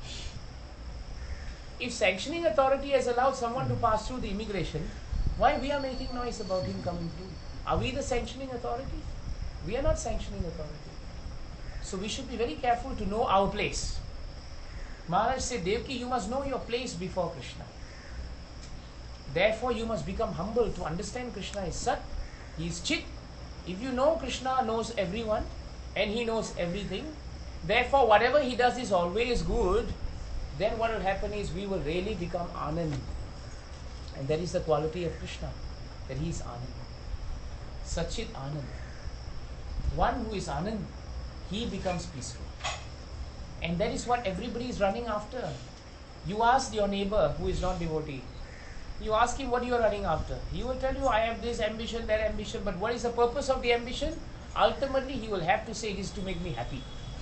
[SPEAKER 1] If sanctioning authority has allowed someone to pass through the immigration, why we are making noise about him coming through? Are we the sanctioning authority? We are not sanctioning authority. So we should be very careful to know our place. Maharaj said, Devaki, you must know your place before Krishna. Therefore, you must become humble to understand Krishna is Sat, he is Chit. If you know Krishna knows everyone and he knows everything, therefore whatever he does is always good, then what will happen is we will really become Anand. And that is the quality of Krishna, that he is Anand. Sachit Anand. One who is Anand, he becomes peaceful. And that is what everybody is running after. You ask your neighbor who is not devotee, you ask him what you are running after. He will tell you, I have this ambition, that ambition, but what is the purpose of the ambition? Ultimately, he will have to say it is to make me happy.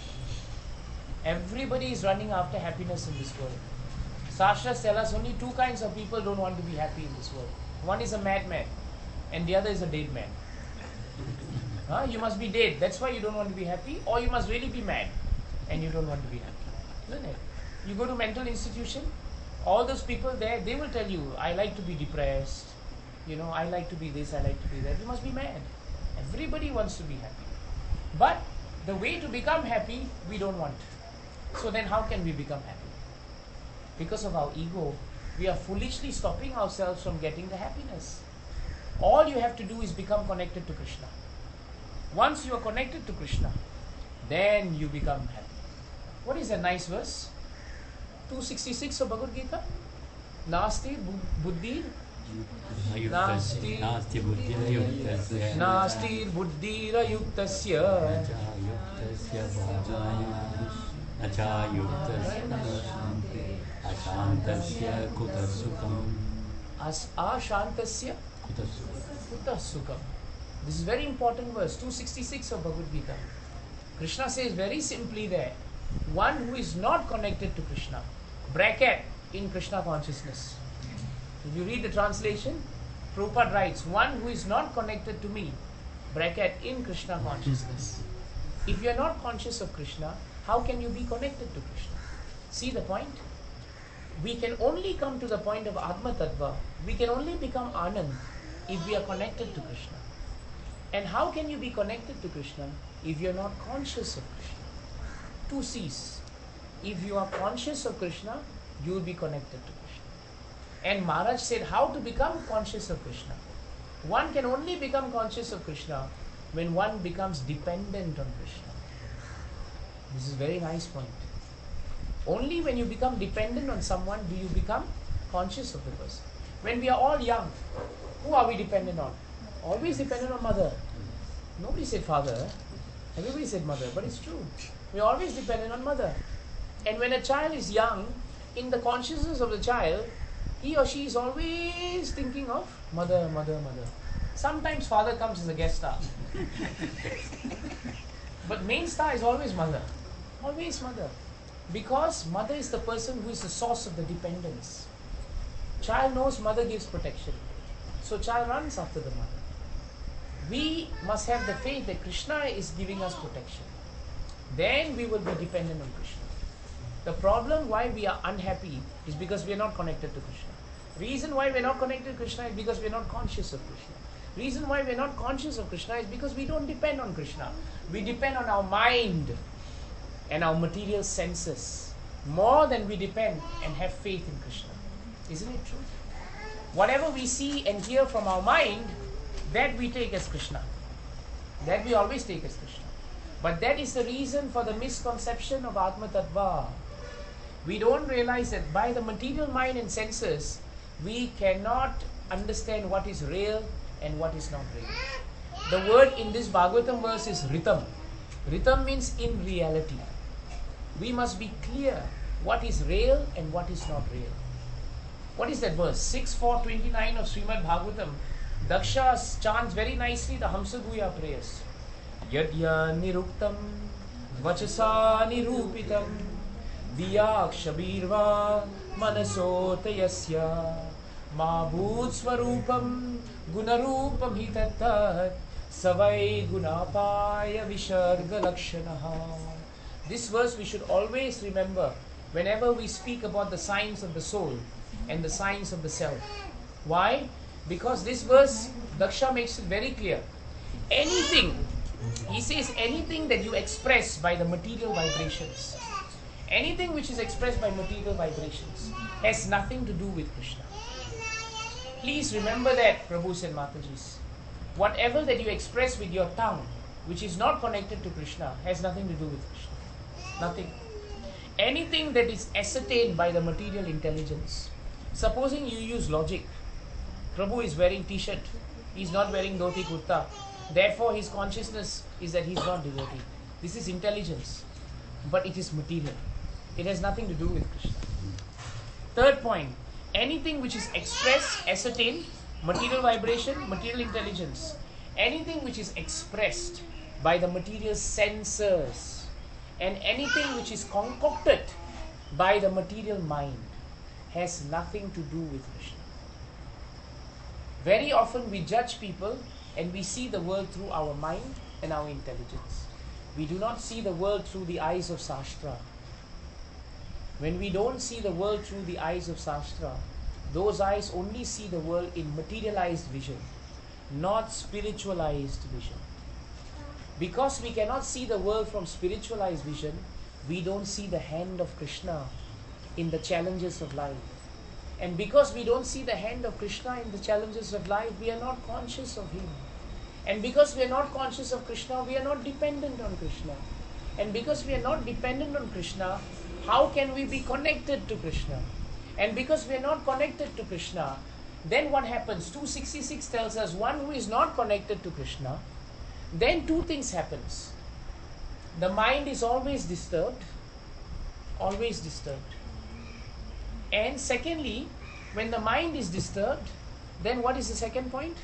[SPEAKER 1] Everybody is running after happiness in this world. Shastras tell us only two kinds of people don't want to be happy in this world. One is a madman and the other is a dead man. Huh? You must be dead, that's why you don't want to be happy, or you must really be mad and you don't want to be happy. Isn't it? You go to mental institution, all those people there, they will tell you, I like to be depressed, you know, I like to be this, I like to be that. You must be mad. Everybody wants to be happy. But the way to become happy, we don't want. So then how can we become happy? Because of our ego, we are foolishly stopping ourselves from getting the happiness. All you have to do is become connected to Krishna. Once you are connected to Krishna, then you become happy. What is a nice verse? two sixty-six of Bhagavad Gita. Nasti buddhi Nasti
[SPEAKER 2] Nasti buddhira yuktasya
[SPEAKER 1] Nasti buddhira yuktasya
[SPEAKER 2] Yuktasya bhajaya Nacha yuktasya Ashantasya kutasukam
[SPEAKER 1] As ashantasya kutasukam. This is very important verse, two sixty-six of Bhagavad Gita. Krishna says very simply there, one who is not connected to Krishna, bracket, in Krishna consciousness. If you read the translation, Prabhupada writes, one who is not connected to me, bracket, in Krishna consciousness. If you are not conscious of Krishna, how can you be connected to Krishna? See the point? We can only come to the point of Atma Tattva, we can only become Anand if we are connected to Krishna. And how can you be connected to Krishna if you are not conscious of Krishna? Two C's. If you are conscious of Krishna, you will be connected to Krishna. And Maharaj said how to become conscious of Krishna. One can only become conscious of Krishna when one becomes dependent on Krishna. This is a very nice point. Only when you become dependent on someone do you become conscious of the person. When we are all young, who are we dependent on? Always dependent on mother. Nobody said father. Everybody said mother, but it's true. We are always dependent on mother. And when a child is young, in the consciousness of the child, he or she is always thinking of mother, mother, mother. Sometimes father comes as a guest star. But main star is always mother. Always mother. Because mother is the person who is the source of the dependence. Child knows mother gives protection. So child runs after the mother. We must have the faith that Krishna is giving us protection. Then we will be dependent on Krishna. The problem why we are unhappy is because we are not connected to Krishna. Reason why we are not connected to Krishna is because we are not conscious of Krishna. Reason why we are not conscious of Krishna is because we don't depend on Krishna. We depend on our mind and our material senses more than we depend and have faith in Krishna. Isn't it true? Whatever we see and hear from our mind, that we take as Krishna. That we always take as Krishna. But that is the reason for the misconception of Atma Tattva. We don't realize that by the material mind and senses, we cannot understand what is real and what is not real. The word in this Bhagavatam verse is Ritam. Ritam means in reality. We must be clear what is real and what is not real. What is that verse? six four twenty-nine of Srimad Bhagavatam. Daksha chants very nicely the Hamsaguya prayers. Yadya niruktam vachasa nirupitam diyakshabirva manasotayasya ma bhut swarupam gunarupam hitatat savai gunapaya visharga lakshanaha. This verse we should always remember whenever we speak about the signs of the soul and the signs of the self. Why? Because this verse, Daksha makes it very clear. Anything, he says anything that you express by the material vibrations, anything which is expressed by material vibrations has nothing to do with Krishna. Please remember that, Prabhus and Matajis. Whatever that you express with your tongue, which is not connected to Krishna, has nothing to do with Krishna. Nothing. Anything that is ascertained by the material intelligence. Supposing you use logic. Prabhu is wearing t-shirt. He is not wearing dhoti kurta. Therefore his consciousness is that he is not devotee. This is intelligence. But it is material. It has nothing to do with Krishna. Third point. Anything which is expressed, ascertained, material vibration, material intelligence. Anything which is expressed by the material senses. And anything which is concocted by the material mind has nothing to do with Krishna. Very often we judge people and we see the world through our mind and our intelligence. We do not see the world through the eyes of Shastra. When we don't see the world through the eyes of Shastra, those eyes only see the world in materialized vision, not spiritualized vision. Because we cannot see the world from spiritualized vision, we don't see the hand of Krishna in the challenges of life. And because we don't see the hand of Krishna in the challenges of life, we are not conscious of Him. And because we are not conscious of Krishna, we are not dependent on Krishna. And because we are not dependent on Krishna, how can we be connected to Krishna? And because we are not connected to Krishna, then what happens? two sixty-six tells us one who is not connected to Krishna, then two things happens. The mind is always disturbed, always disturbed. And secondly, when the mind is disturbed, then what is the second point?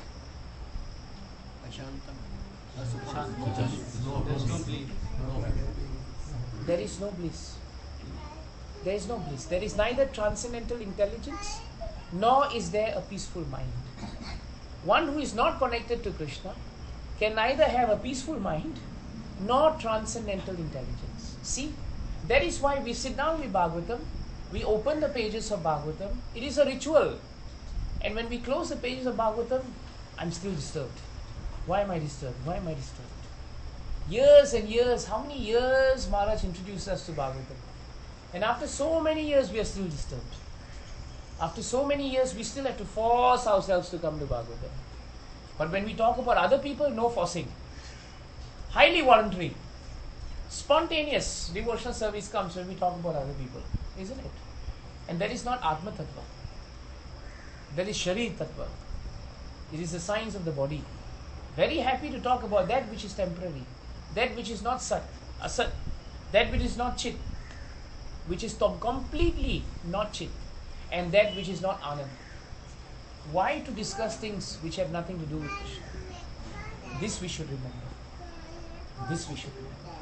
[SPEAKER 1] There is no bliss. There is no bliss. There is neither transcendental intelligence, nor is there a peaceful mind. One who is not connected to Krishna can neither have a peaceful mind, nor transcendental intelligence. See, that is why we sit down with Bhagavatam, we open the pages of Bhagavatam, it is a ritual. And when we close the pages of Bhagavatam, I'm still disturbed. Why am I disturbed? Why am I disturbed? Years and years, how many years Maharaj introduced us to Bhagavatam? And after so many years, we are still disturbed. After so many years, we still have to force ourselves to come to Bhagavatam. But when we talk about other people, no forcing. Highly voluntary. Spontaneous devotional service comes when we talk about other people. Isn't it? And that is not Atma Tattva. That is Sharir Tattva. It is the science of the body. Very happy to talk about that which is temporary. That which is not Sat, Asat. That which is not Chit. Which is completely not Chit. And that which is not Anand. Why to discuss things which have nothing to do with Krishna? This we should remember. This we should remember.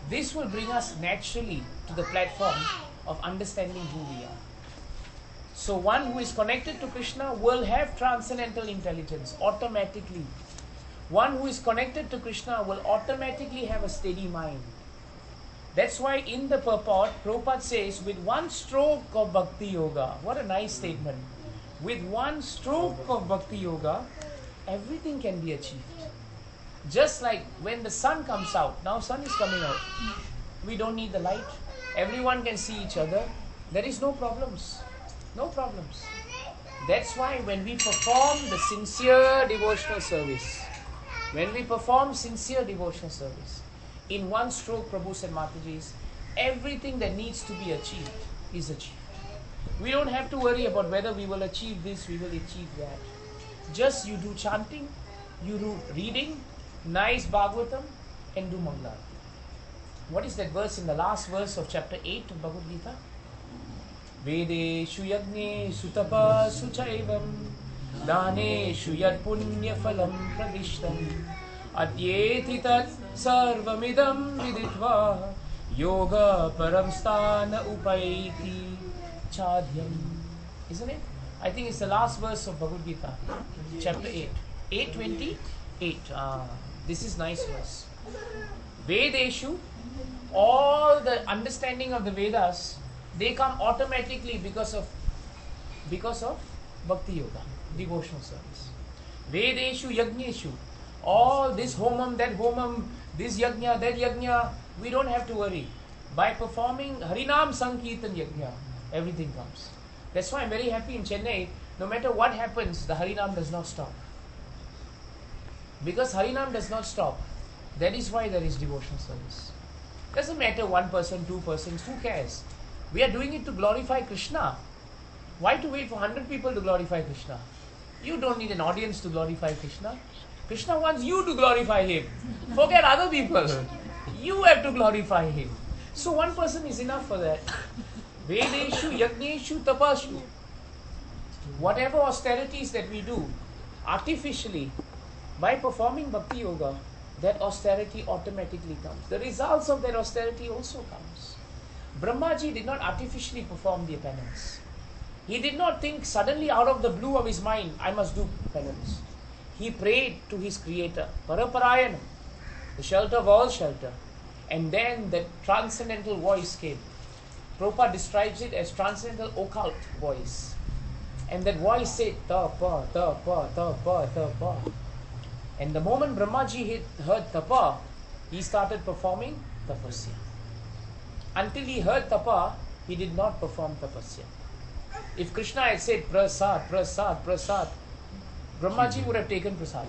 [SPEAKER 1] This will bring us naturally to the platform of understanding who we are. So one who is connected to Krishna will have transcendental intelligence automatically. One who is connected to Krishna will automatically have a steady mind. That's why in the purport, Prabhupada says, with one stroke of Bhakti Yoga, what a nice statement. With one stroke of Bhakti Yoga, everything can be achieved. Just like when the sun comes out, now sun is coming out. We don't need the light. Everyone can see each other. There is no problems. No problems. That's why when we perform the sincere devotional service, when we perform sincere devotional service, in one stroke, Prabhu and Mataji's, everything that needs to be achieved is achieved. We don't have to worry about whether we will achieve this, we will achieve that. Just you do chanting, you do reading, nice Bhagavatam, and do Mangalarti. What is that verse in the last verse of chapter eight of Bhagavad Gita? Vedeshu yagneshu tapassu chaivam daneshu yad punya phalam pradishtam atyeti tat sarvamidam viditva yoga param sthana upaiti chadhyam. Isn't it? I think it's the last verse of Bhagavad Gita, chapter eight. eight twenty-eight. Ah, this is nice verse. Vedeshu, all the understanding of the Vedas, they come automatically because of because of Bhakti Yoga, devotional service. Vedeshu yagneshu, all this homam, that homam, this yajna, that yajna, we don't have to worry. By performing Harinam Sankirtan yajna, everything comes. That's why I'm very happy in Chennai, no matter what happens, the Harinam does not stop. Because Harinam does not stop, that is why there is devotional service. Doesn't matter one person, two persons, who cares? We are doing it to glorify Krishna. Why to wait for one hundred people to glorify Krishna? You don't need an audience to glorify Krishna. Krishna wants you to glorify Him. Forget other people. You have to glorify Him. So one person is enough for that. Vedeshu, Yagneshu, Tapashu. Whatever austerities that we do, artificially, by performing Bhakti Yoga, that austerity automatically comes. The results of that austerity also comes. Brahmaji did not artificially perform the penance. He did not think suddenly out of the blue of his mind, I must do penance. He prayed to his creator, Paraparayana, the shelter of all shelter. And then the transcendental voice came. Prabhupada describes it as transcendental occult voice. And that voice said, Tapa, Tapa, Tapa, Tapa. And the moment Brahmaji hit, heard Tapa, he started performing Tapasya. Until he heard Tapa, he did not perform Tapasya. If Krishna had said Prasad, Prasad, Prasad, Brahmaji would have taken Prasad.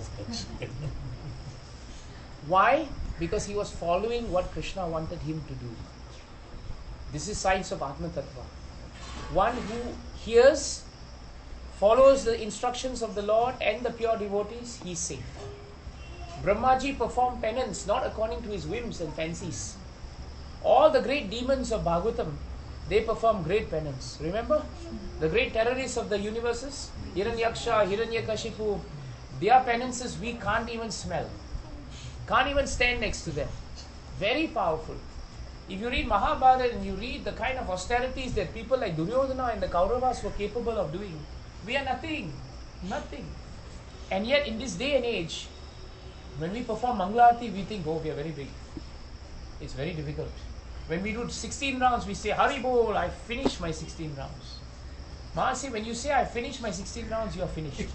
[SPEAKER 1] Why? Because he was following what Krishna wanted him to do. This is science of Atma Tattva. One who hears, follows the instructions of the Lord and the pure devotees, he is safe. Brahmaji performed penance not according to his whims and fancies. All the great demons of Bhagavatam, they perform great penance. Remember? The great terrorists of the universes, Hiranyaksha, Hiranyakashipu, their penances we can't even smell. Can't even stand next to them. Very powerful. If you read Mahabharata and you read the kind of austerities that people like Duryodhana and the Kauravas were capable of doing, we are nothing. Nothing. And yet in this day and age, when we perform Mangalarti, we think, oh, we are very big. It's very difficult. When we do sixteen rounds, we say, Hari Bol, I finished my sixteen rounds. Mahasi, when you say I finished my sixteen rounds, you are finished.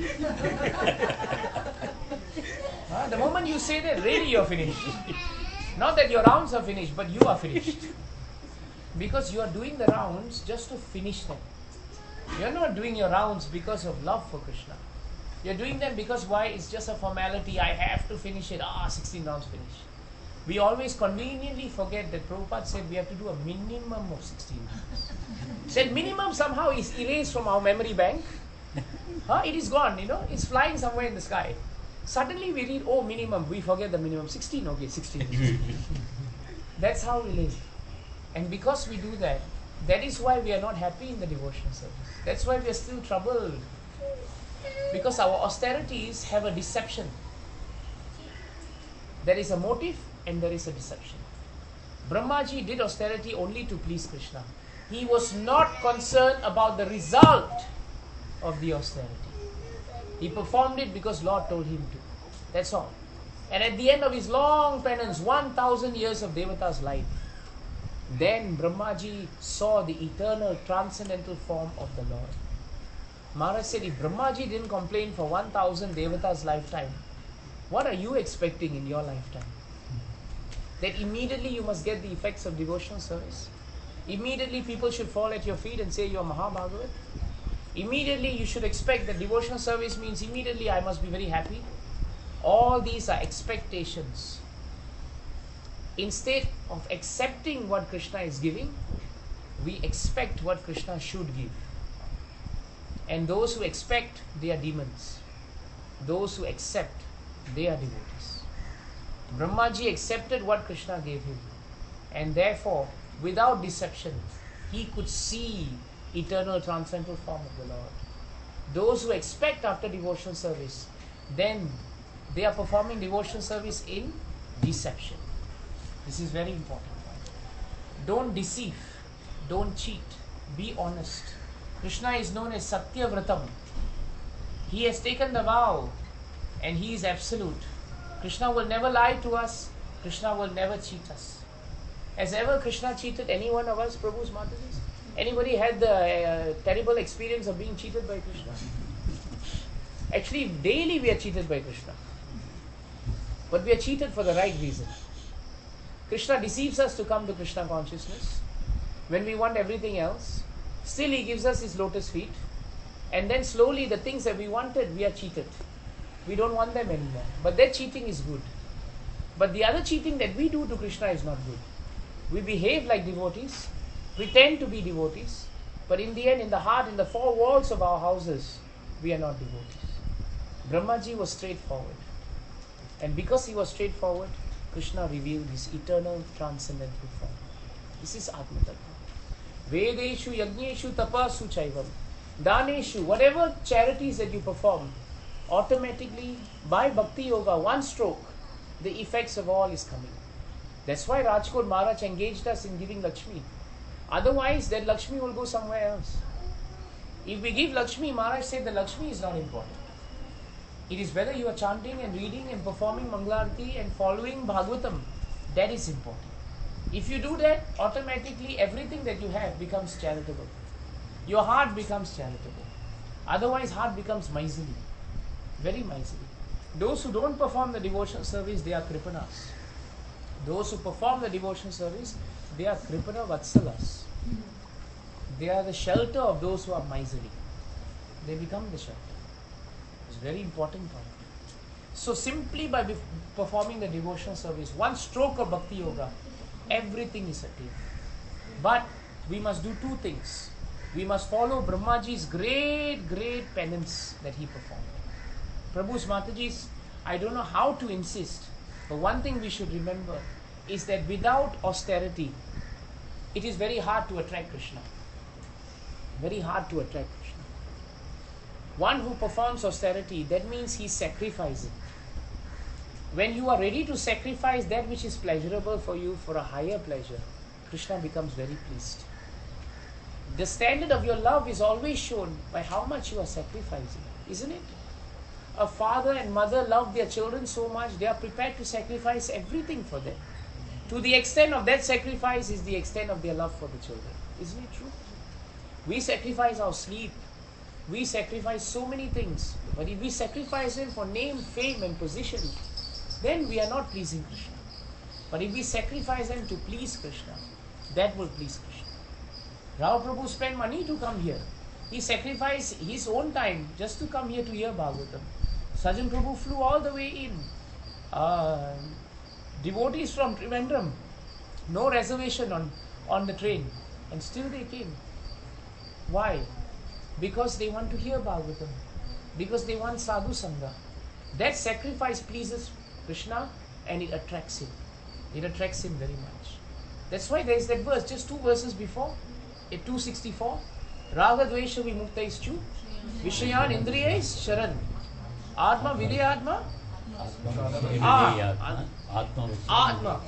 [SPEAKER 1] uh, the moment you say that, really you are finished. Not that your rounds are finished, but you are finished. Because you are doing the rounds just to finish them. You are not doing your rounds because of love for Krishna. You are doing them because why? It's just a formality. I have to finish it. Ah, sixteen rounds finished. We always conveniently forget that Prabhupada said we have to do a minimum of sixteen rounds. That minimum somehow is erased from our memory bank. Huh? It is gone, you know. It's flying somewhere in the sky. Suddenly we read, oh, minimum. We forget the minimum. sixteen, okay, sixteen. That's how we live. And because we do that, that is why we are not happy in the devotional service. That's why we are still troubled. Because our austerities have a deception. There is a motive and there is a deception. Brahmaji did austerity only to please Krishna. He was not concerned about the result of the austerity. He performed it because Lord told him to. That's all. And at the end of his long penance, one thousand years of Devata's life, then Brahmaji saw the eternal transcendental form of the Lord. Maharaj said, if Brahmaji didn't complain for one thousand Devata's lifetime, what are you expecting in your lifetime? That immediately you must get the effects of devotional service? Immediately people should fall at your feet and say you are Mahabhagavat? Immediately you should expect that devotional service means immediately I must be very happy? All these are expectations. Instead of accepting what Krishna is giving, we expect what Krishna should give. And those who expect, they are demons. Those who accept, they are devotees. Brahmaji accepted what Krishna gave him, and therefore, without deception, he could see eternal transcendental form of the Lord. Those who expect after devotional service, then they are performing devotional service in deception. This is very important. Don't deceive, don't cheat, be honest. Krishna is known as Satya Vratam. He has taken the vow and he is absolute. Krishna will never lie to us. Krishna will never cheat us. Has ever Krishna cheated any one of us, Prabhu's Mataji's? Anybody had the uh, terrible experience of being cheated by Krishna? Actually, daily we are cheated by Krishna. But we are cheated for the right reason. Krishna deceives us to come to Krishna consciousness. When we want everything else, still he gives us his lotus feet. And then slowly the things that we wanted, we are cheated. We don't want them anymore. But that cheating is good. But the other cheating that we do to Krishna is not good. We behave like devotees, pretend to be devotees, but in the end, in the heart, in the four walls of our houses, we are not devotees. Brahmaji was straightforward. And because he was straightforward, Krishna revealed his eternal transcendental form. This is Atma Tattva. Vedeshu, Yajneshu, Tapasu, Chaivam. Daneshu, whatever charities that you perform, automatically, by Bhakti Yoga, one stroke, the effects of all is coming. That's why Rajkot Maharaj engaged us in giving Lakshmi. Otherwise, that Lakshmi will go somewhere else. If we give Lakshmi, Maharaj said the Lakshmi is not important. It is whether you are chanting and reading and performing Mangalarti and following Bhagavatam. That is important. If you do that, automatically everything that you have becomes charitable. Your heart becomes charitable. Otherwise, heart becomes miserly. Very miserly. Those who don't perform the devotional service, they are kripanas. Those who perform the devotional service, they are kripana vatsalas. They are the shelter of those who are miserly. They become the shelter. It's a very important point. So simply by performing the devotional service, one stroke of Bhakti Yoga, everything is attained. But we must do two things. We must follow Brahmaji's great, great penance that he performed. Prabhu's Mataji's, I don't know how to insist, but one thing we should remember is that without austerity, it is very hard to attract Krishna. Very hard to attract Krishna. One who performs austerity, that means he is sacrificing. When you are ready to sacrifice that which is pleasurable for you for a higher pleasure, Krishna becomes very pleased. The standard of your love is always shown by how much you are sacrificing, isn't it? A father and mother love their children so much, they are prepared to sacrifice everything for them. To the extent of that sacrifice is the extent of their love for the children. Isn't it true? We sacrifice our sleep. We sacrifice so many things. But if we sacrifice them for name, fame and position, then we are not pleasing Krishna. But if we sacrifice them to please Krishna, that will please Krishna. Rao Prabhu spent money to come here. He sacrificed his own time just to come here to hear Bhagavatam. Sajan Prabhu flew all the way in. Uh, devotees from Trivandrum, no reservation on, on the train, and still they came. Why? Because they want to hear Bhagavatam. Because they want sadhu sangha. That sacrifice pleases Krishna and it attracts him. It attracts him very much. That's why there is that verse, just two verses before, at two sixty-four. Raga dvesha vimuktaischu vishayan indriyais sharan atma vidya atma
[SPEAKER 2] Atma.
[SPEAKER 1] Atma.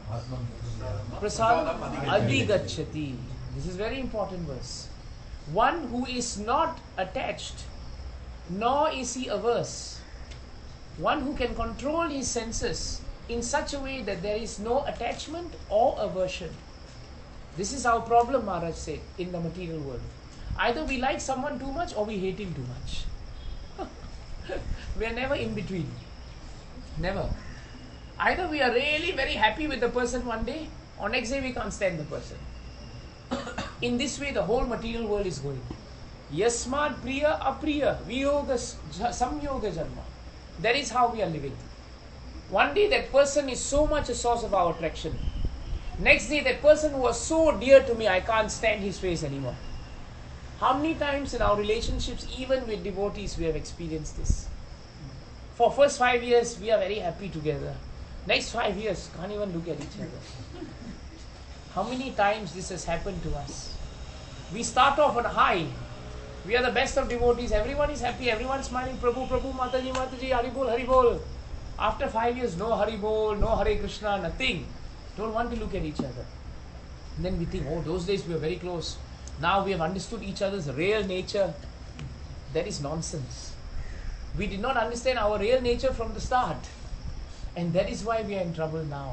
[SPEAKER 1] Prasadam adhigacchati. This is very important verse. One who is not attached, nor is he averse. One who can control his senses in such a way that there is no attachment or aversion. This is our problem, Maharaj said, in the material world. Either we like someone too much or we hate him too much. We are never in between. Never. Either we are really very happy with the person one day, or next day we can't stand the person. In this way, the whole material world is going. Yasmad priya apriya viyoga samyoga janma. That is how we are living. One day that person is so much a source of our attraction. Next day that person who was so dear to me, I can't stand his face anymore. How many times in our relationships, even with devotees, we have experienced this? For first five years, we are very happy together. Next five years, can't even look at each other. How many times this has happened to us? We start off on a high. We are the best of devotees. Everyone is happy. Everyone is smiling. Prabhu, Prabhu, Mataji, Mataji, Haribol, Haribol. After five years, no Haribol, no Hare Krishna, nothing. Don't want to look at each other. And then we think, oh, those days we were very close. Now we have understood each other's real nature. That is nonsense. We did not understand our real nature from the start. And that is why we are in trouble now.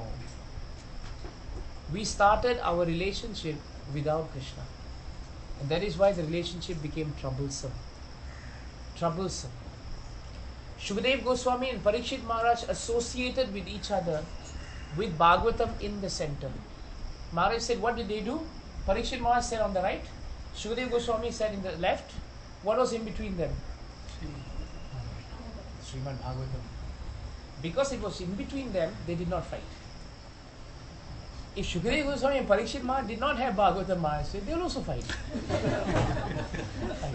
[SPEAKER 1] We started our relationship without Krishna. And that is why the relationship became troublesome. Troublesome. Shukadeva Goswami and Parikshit Maharaj associated with each other with Bhagavatam in the center. Maharaj said, what did they do? Parikshit Maharaj said on the right. Shukadeva Goswami said in the left. What was in between them? Srimad Bhagavatam. Because it was in between them, they did not fight. If Shukadeva Goswami and Parikshit Maharaj did not have Bhagavatam, Maharaj said, they will also fight. Fight.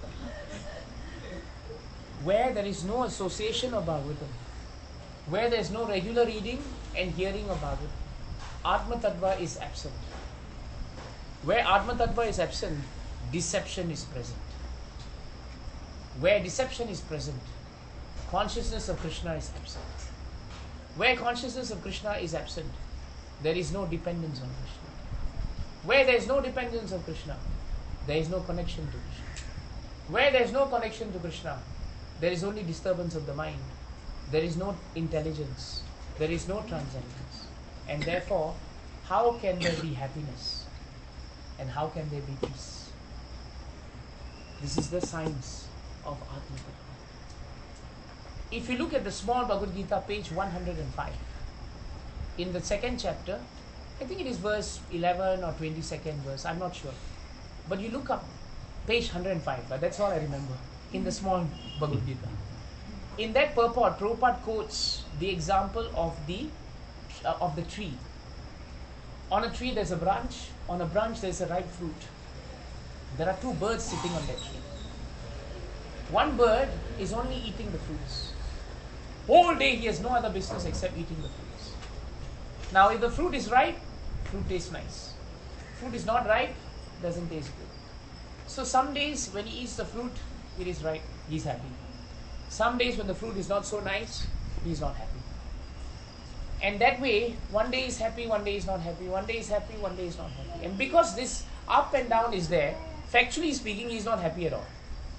[SPEAKER 1] Where there is no association of Bhagavatam, where there is no regular reading and hearing of Bhagavatam, Atma Tattva is absent. Where Atma Tattva is absent, deception is present. Where deception is present, consciousness of Krishna is absent. Where consciousness of Krishna is absent, there is no dependence on Krishna. Where there is no dependence of Krishna, there is no connection to Krishna. Where there is no connection to Krishna, there is only disturbance of the mind. There is no intelligence. There is no transcendence. And therefore, how can there be happiness? And how can there be peace? This is the science of Atma Tattva. If you look at the small Bhagavad Gita, page one hundred five, in the second chapter, I think it is verse eleven or twenty-second verse, I'm not sure. But you look up, page one hundred five, but that's all I remember, in the small Bhagavad Gita. In that purport, Prabhupada quotes the example of the, uh, of the tree. On a tree there's a branch, on a branch there's a ripe fruit. There are two birds sitting on that tree. One bird is only eating the fruits. Whole day he has no other business except eating the fruits. Now if the fruit is ripe, fruit tastes nice. Fruit is not ripe, doesn't taste good. So some days when he eats the fruit, it is ripe, he is happy. Some days when the fruit is not so nice, he is not happy. And that way, one day is happy, one day is not happy, one day is happy, one day is not happy. And because this up and down is there, factually speaking, he is not happy at all.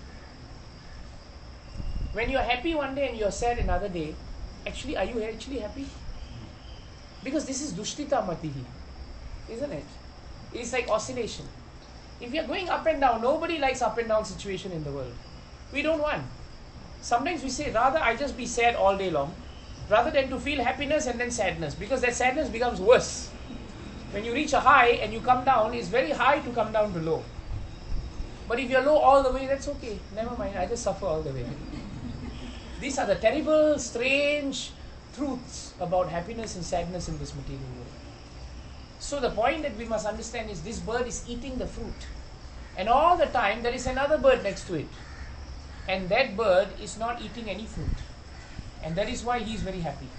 [SPEAKER 1] When you are happy one day and you are sad another day, actually, are you actually happy? Because this is dushtita matihi, isn't it? It's like oscillation. If you are going up and down, nobody likes up and down situation in the world. We don't want. Sometimes we say, rather I just be sad all day long, rather than to feel happiness and then sadness, because that sadness becomes worse. When you reach a high and you come down, it's very high to come down to low. But if you're low all the way, that's okay. Never mind, I just suffer all the way. These are the terrible, strange truths about happiness and sadness in this material world. So the point that we must understand is this bird is eating the fruit. And all the time there is another bird next to it. And that bird is not eating any fruit. And that is why he is very happy.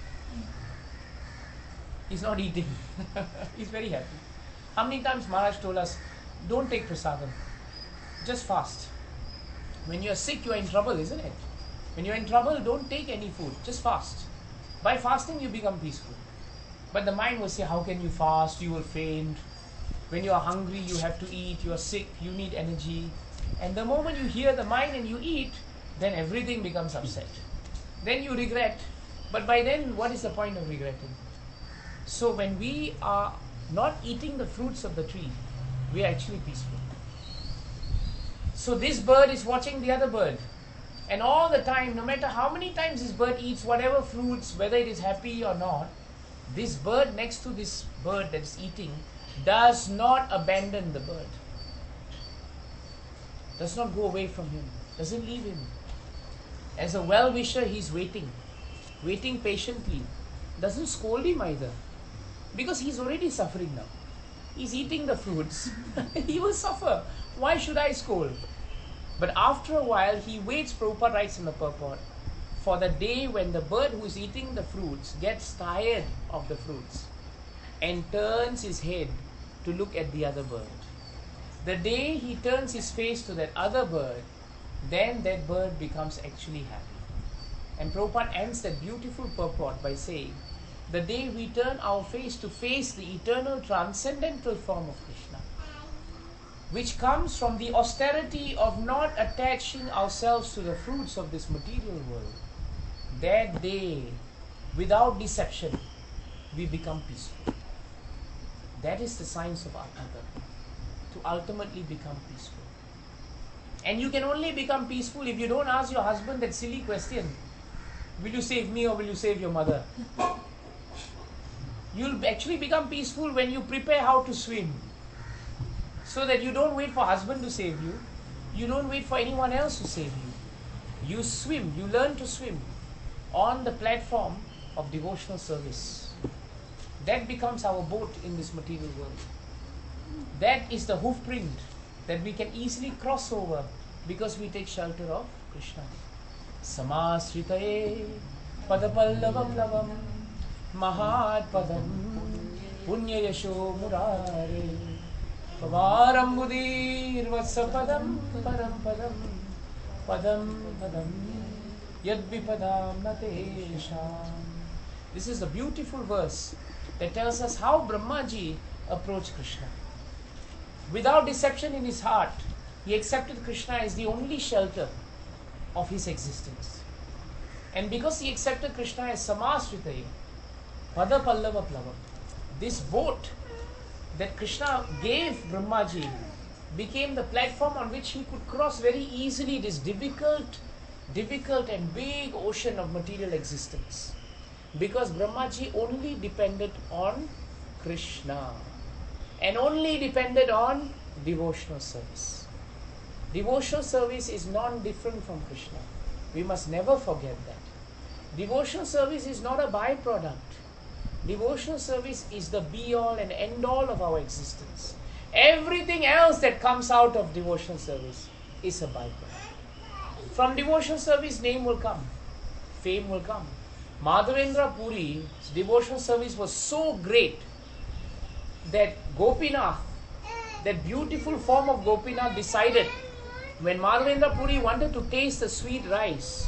[SPEAKER 1] He's not eating. He's very happy. How many times Maharaj told us, don't take prasadam. Just fast. When you are sick, you are in trouble, isn't it? When you are in trouble, don't take any food. Just fast. By fasting, you become peaceful. But the mind will say, how can you fast? You will faint. When you are hungry, you have to eat. You are sick, you need energy. And the moment you hear the mind and you eat, then everything becomes upset. Then you regret. But by then, what is the point of regretting? So when we are not eating the fruits of the tree, we are actually peaceful. So this bird is watching the other bird. And all the time, no matter how many times this bird eats whatever fruits, whether it is happy or not, this bird next to this bird that's eating does not abandon the bird. Does not go away from him. Doesn't leave him. As a well-wisher, he's waiting. Waiting patiently. Doesn't scold him either. Because he's already suffering now. He's eating the fruits. He will suffer. Why should I scold? But after a while, he waits, Prabhupada writes in the purport, for the day when the bird who is eating the fruits gets tired of the fruits and turns his head to look at the other bird. The day he turns his face to that other bird, then that bird becomes actually happy. And Prabhupada ends that beautiful purport by saying, the day we turn our face to face the eternal transcendental form of Krishna, which comes from the austerity of not attaching ourselves to the fruits of this material world, that day, without deception, we become peaceful. That is the science of Atma-tattva, to ultimately become peaceful. And you can only become peaceful if you don't ask your husband that silly question, will you save me or will you save your mother? You'll actually become peaceful when you prepare how to swim. So that you don't wait for husband to save you. You don't wait for anyone else to save you. You swim, you learn to swim on the platform of devotional service. That becomes our boat in this material world. That is the hoof print that we can easily cross over because we take shelter of Krishna. Samasritaye padapallavam lavam mahat padam punya yasho murare pavaram budir vatsapadam param padam padam padam yadvipadam natesham. This is a beautiful verse that tells us how Brahmaji approached Krishna. Without deception in his heart, he accepted Krishna as the only shelter of his existence. And because he accepted Krishna as Samasritaya, Pada Pallava Plavam, this boat that Krishna gave Brahmaji became the platform on which he could cross very easily this difficult, difficult and big ocean of material existence. Because Brahmaji only depended on Krishna and only depended on devotional service. Devotional service is non-different from Krishna. We must never forget that. Devotional service is not a byproduct. Devotional service is the be-all and end-all of our existence. Everything else that comes out of devotional service is a byproduct. From devotional service, name will come, fame will come. Madhavendra Puri's devotional service was so great that Gopinath, that beautiful form of Gopinath, decided when Madhavendra Puri wanted to taste the sweet rice,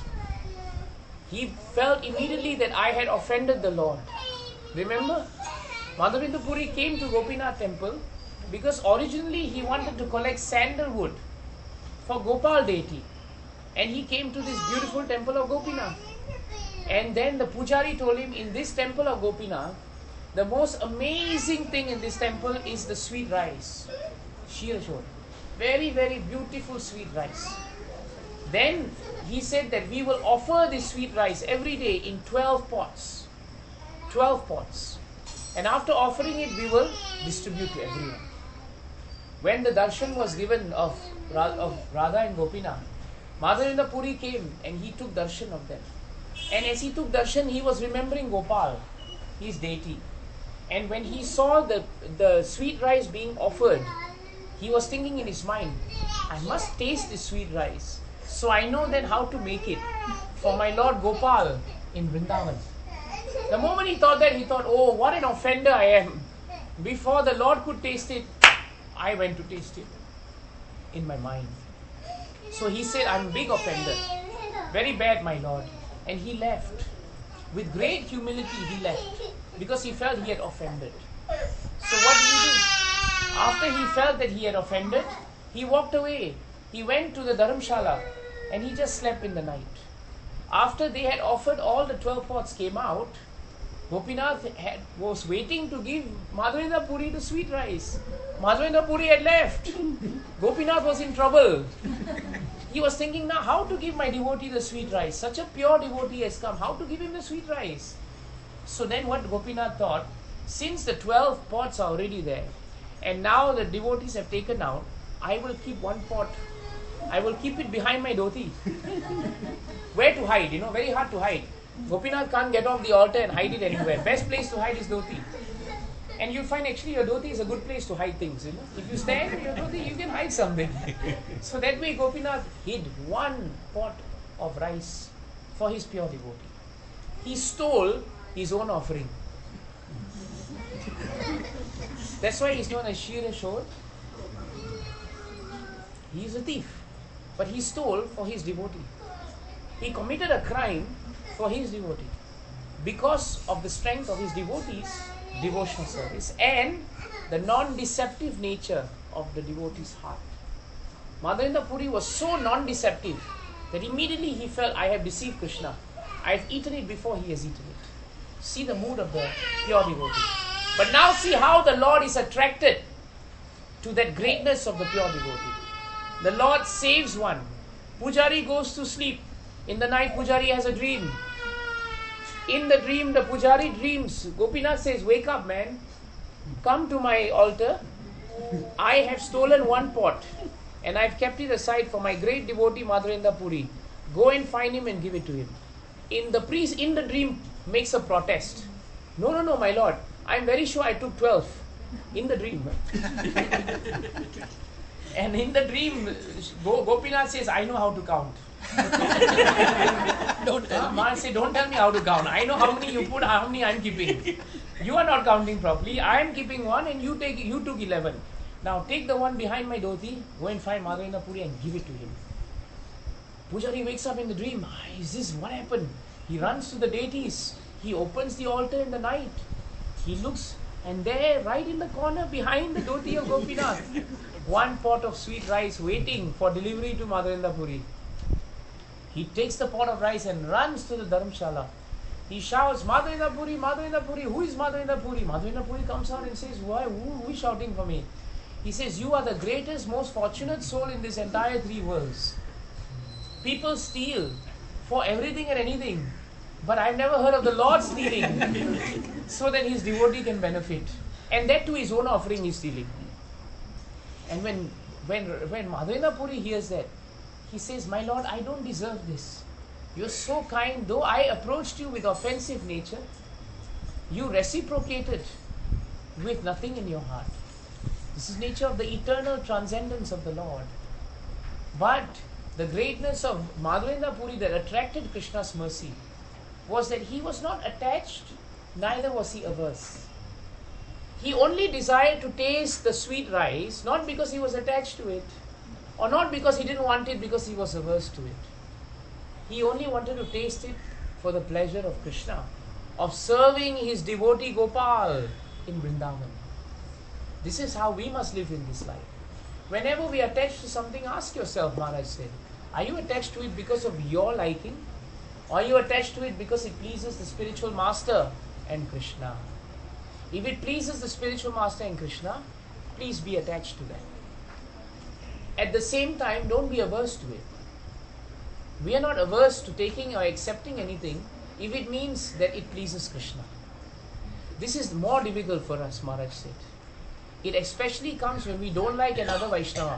[SPEAKER 1] he felt immediately that I had offended the Lord. Remember? Madhavendra Puri came to Gopinath temple because originally he wanted to collect sandalwood for Gopal deity. And he came to this beautiful temple of Gopinath. And then the pujari told him, in this temple of Gopinath, the most amazing thing in this temple is the sweet rice. Shirashod. Very, very beautiful sweet rice. Then he said that we will offer this sweet rice every day in twelve pots. twelve pots. And after offering it, we will distribute to everyone. When the darshan was given of, of Radha and Gopinath, Madhavendra Puri came and he took darshan of them. And as he took darshan, he was remembering Gopal, his deity. And when he saw the, the sweet rice being offered, he was thinking in his mind, I must taste this sweet rice, so I know then how to make it for my Lord Gopal in Vrindavan. The moment he thought that, he thought, oh, what an offender I am. Before the Lord could taste it, I went to taste it in my mind. So he said, I'm a big offender. Very bad, my Lord. And he left. With great humility, he left. because he felt he had offended. So what did he do? After he felt that he had offended, he walked away. He went to the Dharamshala and he just slept in the night. After they had offered, all the twelve pots came out. Gopinath had, was waiting to give Madhavendra Puri the sweet rice. Madhavendra Puri had left. Gopinath was in trouble. He was thinking, now how to give my devotee the sweet rice? Such a pure devotee has come. How to give him the sweet rice? So then what Gopinath thought, since the twelve pots are already there, and now the devotees have taken out, I will keep one pot. I will keep it behind my dhoti. Where to hide? You know, very hard to hide. Gopinath can't get off the altar and hide it anywhere. Best place to hide is dhoti. And you'll find actually your dhoti is a good place to hide things. You know, if you stand in your dhoti, you can hide something. So that way Gopinath hid one pot of rice for his pure devotee. He stole his own offering. That's why he's known as Shira Shor. He is a thief. But he stole for his devotee. He committed a crime for his devotee because of the strength of his devotee's devotional service and the non-deceptive nature of the devotee's heart. Madhavendra Puri was so non-deceptive that immediately he felt, I have deceived Krishna. I have eaten it before he has eaten it. See the mood of the pure devotee. But now see how the Lord is attracted to that greatness of the pure devotee. The Lord saves one. Pujari goes to sleep. In the night, Pujari has a dream. In the dream, the Pujari dreams. Gopinath says, wake up, man. Come to my altar. I have stolen one pot and I've kept it aside for my great devotee Madhavendra Puri. Go and find him and give it to him. In the priest, in the dream, makes a protest. No, no, no, my lord. I'm very sure I took twelve. In the dream. And in the dream, Gopinath says, I know how to count. Don't tell uh, me. Say, don't tell me how to count. I know how many you put, how many I'm keeping. You are not counting properly. I am keeping one and you take you took eleven. Now take the one behind my dhoti, go and find Madhavendra Puri and give it to him. Pujari wakes up in the dream. Ah, is this what happened? He runs to the deities. He opens the altar in the night. He looks and there, right in the corner behind the dhoti of Gopinath, one pot of sweet rice waiting for delivery to Madhavendra Puri. He takes the pot of rice and runs to the Dharamshala. He shouts, Madhavendra Puri, Madhavendra Puri, who is Madhavendra Puri? Madhavendra Puri comes out and says, why, who, who is shouting for me? He says, you are the greatest, most fortunate soul in this entire three worlds. People steal for everything and anything, but I've never heard of the Lord stealing so that his devotee can benefit. And that too his own offering is stealing. And when, when, when Madhavendra Puri hears that, he says, my Lord, I don't deserve this. You're so kind. Though I approached you with offensive nature, you reciprocated with nothing in your heart. This is nature of the eternal transcendence of the Lord. But the greatness of Madhavendra Puri that attracted Krishna's mercy was that he was not attached, neither was he averse. He only desired to taste the sweet rice, not because he was attached to it, or not because he didn't want it because he was averse to it. He only wanted to taste it for the pleasure of Krishna, of serving his devotee Gopal in Vrindavan. This is how we must live in this life. Whenever we are attached to something, ask yourself, Maharaj said, are you attached to it because of your liking? Or are you attached to it because it pleases the spiritual master and Krishna? If it pleases the spiritual master and Krishna, please be attached to that. At the same time, don't be averse to it. We are not averse to taking or accepting anything if it means that it pleases Krishna. This is more difficult for us, Maharaj said. It especially comes when we don't like another Vaishnava.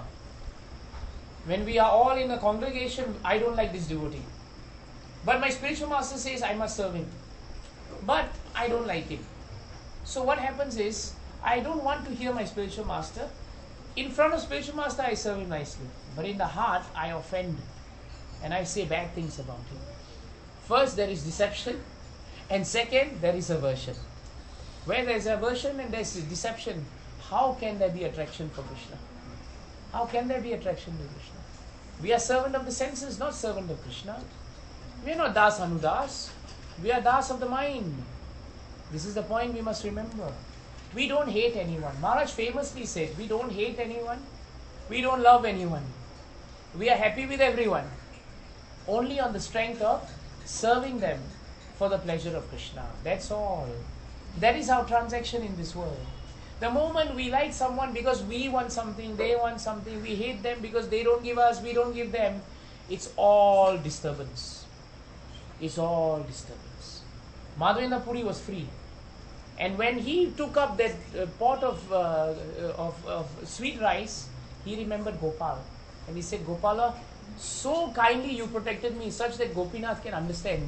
[SPEAKER 1] When we are all in a congregation, I don't like this devotee. But my spiritual master says I must serve him. But I don't like him. So what happens is, I don't want to hear my spiritual master. In front of spiritual master, I serve him nicely. But in the heart, I offend. And I say bad things about him. First, there is deception. And second, there is aversion. Where there is aversion and there is deception, how can there be attraction for Krishna? How can there be attraction to Krishna? We are servant of the senses, not servant of Krishna. We are not Das Anudas. We are Das of the mind. This is the point we must remember. We don't hate anyone. Maharaj famously said, we don't hate anyone, we don't love anyone. We are happy with everyone, only on the strength of serving them for the pleasure of Krishna. That's all. That is our transaction in this world. The moment we like someone because we want something, they want something, we hate them because they don't give us, we don't give them, it's all disturbance. It's all disturbance. Madhavendra Puri was free. And when he took up that uh, pot of, uh, of, of sweet rice, he remembered Gopal. And he said, Gopala, so kindly you protected me such that Gopinath can understand.